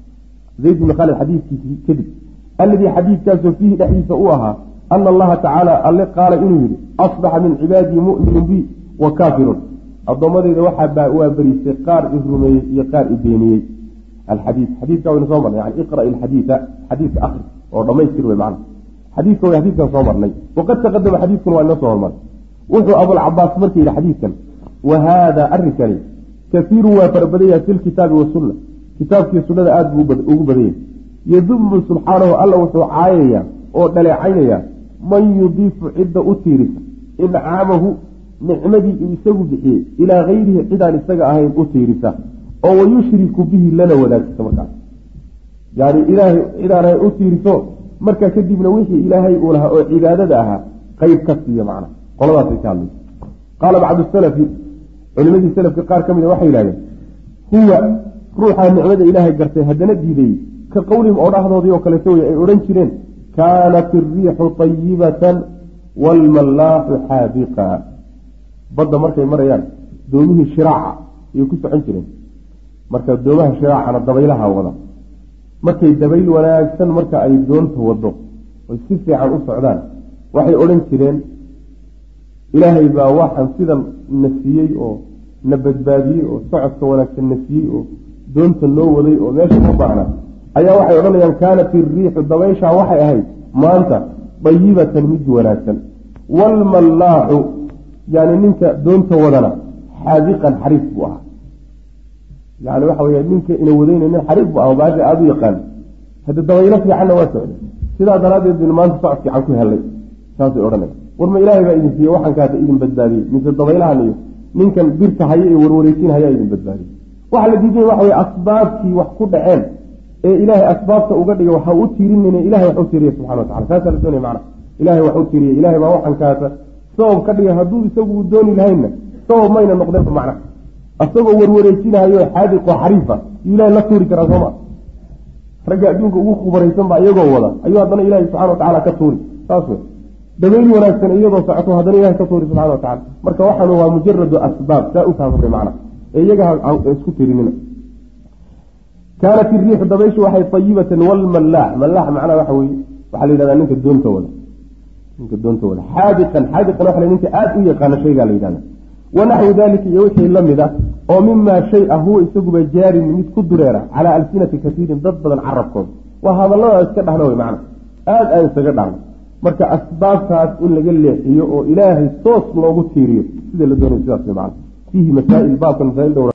xadiidkiisii kadib alladii xadiidkaasoo fiihi dhexdiisa u ahaa ana allaha tacaala alle qaala inuu yihi asbaxa min cibaadii mu'minun bi wa kaafirun addoommadeyda waa beriisay qaar i rumeeyey iyo qaar i beeniyey alxadiid xadiidka waynu soo marnay yani iqra' ilxadiida xadiidka akri oo dhammaystir wey macna xadiidkan soo marnay waqad taqadama xadiidkuna waa inoo soo hormaray wuxuu abulcabaas marka yidhi xadiidkan wa haada arrinkani kasiirun waa farabadanya fi lkitaabi wasunna kitaabkii sunnada aada buu ugu badanyay yadumu subxaanahu alla wuxuu caayayaa oo dhaleecaynayaa man yudiifu cidda u tiirisa incaamahu nicmadii uu isagu bixiyey ilaa gayrihi cidaan isaga ahayn u tiirisa oo wayushriku bihi lana wadaajisa markaas yani ilaahay cidaan ahayn u tiiriso markaa kadibna wixii ilaahay uu lahaa oo cibaadada ahaa qeyb ka siiya macna qoladaasay ka hadlaysa qaala bacdu salafi culimadii salafka qaar ka mida waxay yidhahdeen huwa ruuxaa nicmada ilaahay gartay haddana diidayey ka qowlihim oo dhahdoodii oo kaleeto wey ay odhan jireen kaanat iriixu tayibatan waalmallaaxu xaadiqa badda markay marayaan doomihii shiraaca ayay ku socon jireen marka doomaha shiraacana dabaylaha wada markay dabayl wanaagsan marka ay doonta wado oy si fiican u socdaan waxay odhan jireen ilaahay baa waxaan sidan na siiyey oo na badbaadiyey oo socodka wanaagsan na siiyey oo doonta noo waday oo meesha u baahna ayaa waxay odhanayaan kaanat iriixu dabayshaa waxay ahayd maanta dayibatan mid wanaagsan waalmallaaxu yani ninka doonta wadana xaadiqan xariif buu ahaa yani waxa wey ninka ina wadayna nin xariif buu aha baasha aada u yaqaan hadda dabaylo fiicanna waa socda sidaa daraaddeed bin maanta socod fiican ku helay saasay odhanaya war ma ilaahay baa idin siiye waxaan kaata idin badbaadiyey mise dabaylahan iyo ninkan birta haya iyo warwareejin hayaa idin badbaadiyey waxaa la diidanya waxa wey asbaabtii wax ku dhaceen ee ilaahay asbaabta uga dhigay waxa u tiirinayna ilahay wax u tiiriya subxana watacala saasaa la doonaya macna ilahay wax u tiiriya ilahay baa waxaan kaata sabab ka dhigay hadduu isagu u dooni lahaynna sabab mayna noqdeenba macna isagoo warwareejinahayo xaadiqoo xariifa iyuu ilahay la tuuri karaa sooma ragga adduunka ugu khubaraysan baa iyagoo wada ayuu haddana ilaahay subxana watacala ka tuuri saas wey dabayl wanaagsan iyadoo socoto haddana ilahay ka tuuri subxana watacala marka waxaan waa mujaradu asbaab saa u taababay macna ee iyaga isku tirinina kaanat iriixu dabayshu waxay ayibatan waalmallaax mallaax macnaha waxa weye waxaa la yidhahdaa ninka doonta wada xaadiqan waxa ninka aada u yaqaana shaygaa la yidhahda wanaxwu dalika iyo wixii la mid a oo mimaa shay ah huwa isaguba jaarin mid ku dureera calaa alsinati kasiirin dad badan carabkooda waa hadallada iska dhahna wey macna aada aan isaga dhahno marka asbaabtaas in laga leexiyo oo ilaahay toos loogu tiiriyo sida la doonayo sidaas wey macna fiihi masaa'il baabka masaa'il dhowra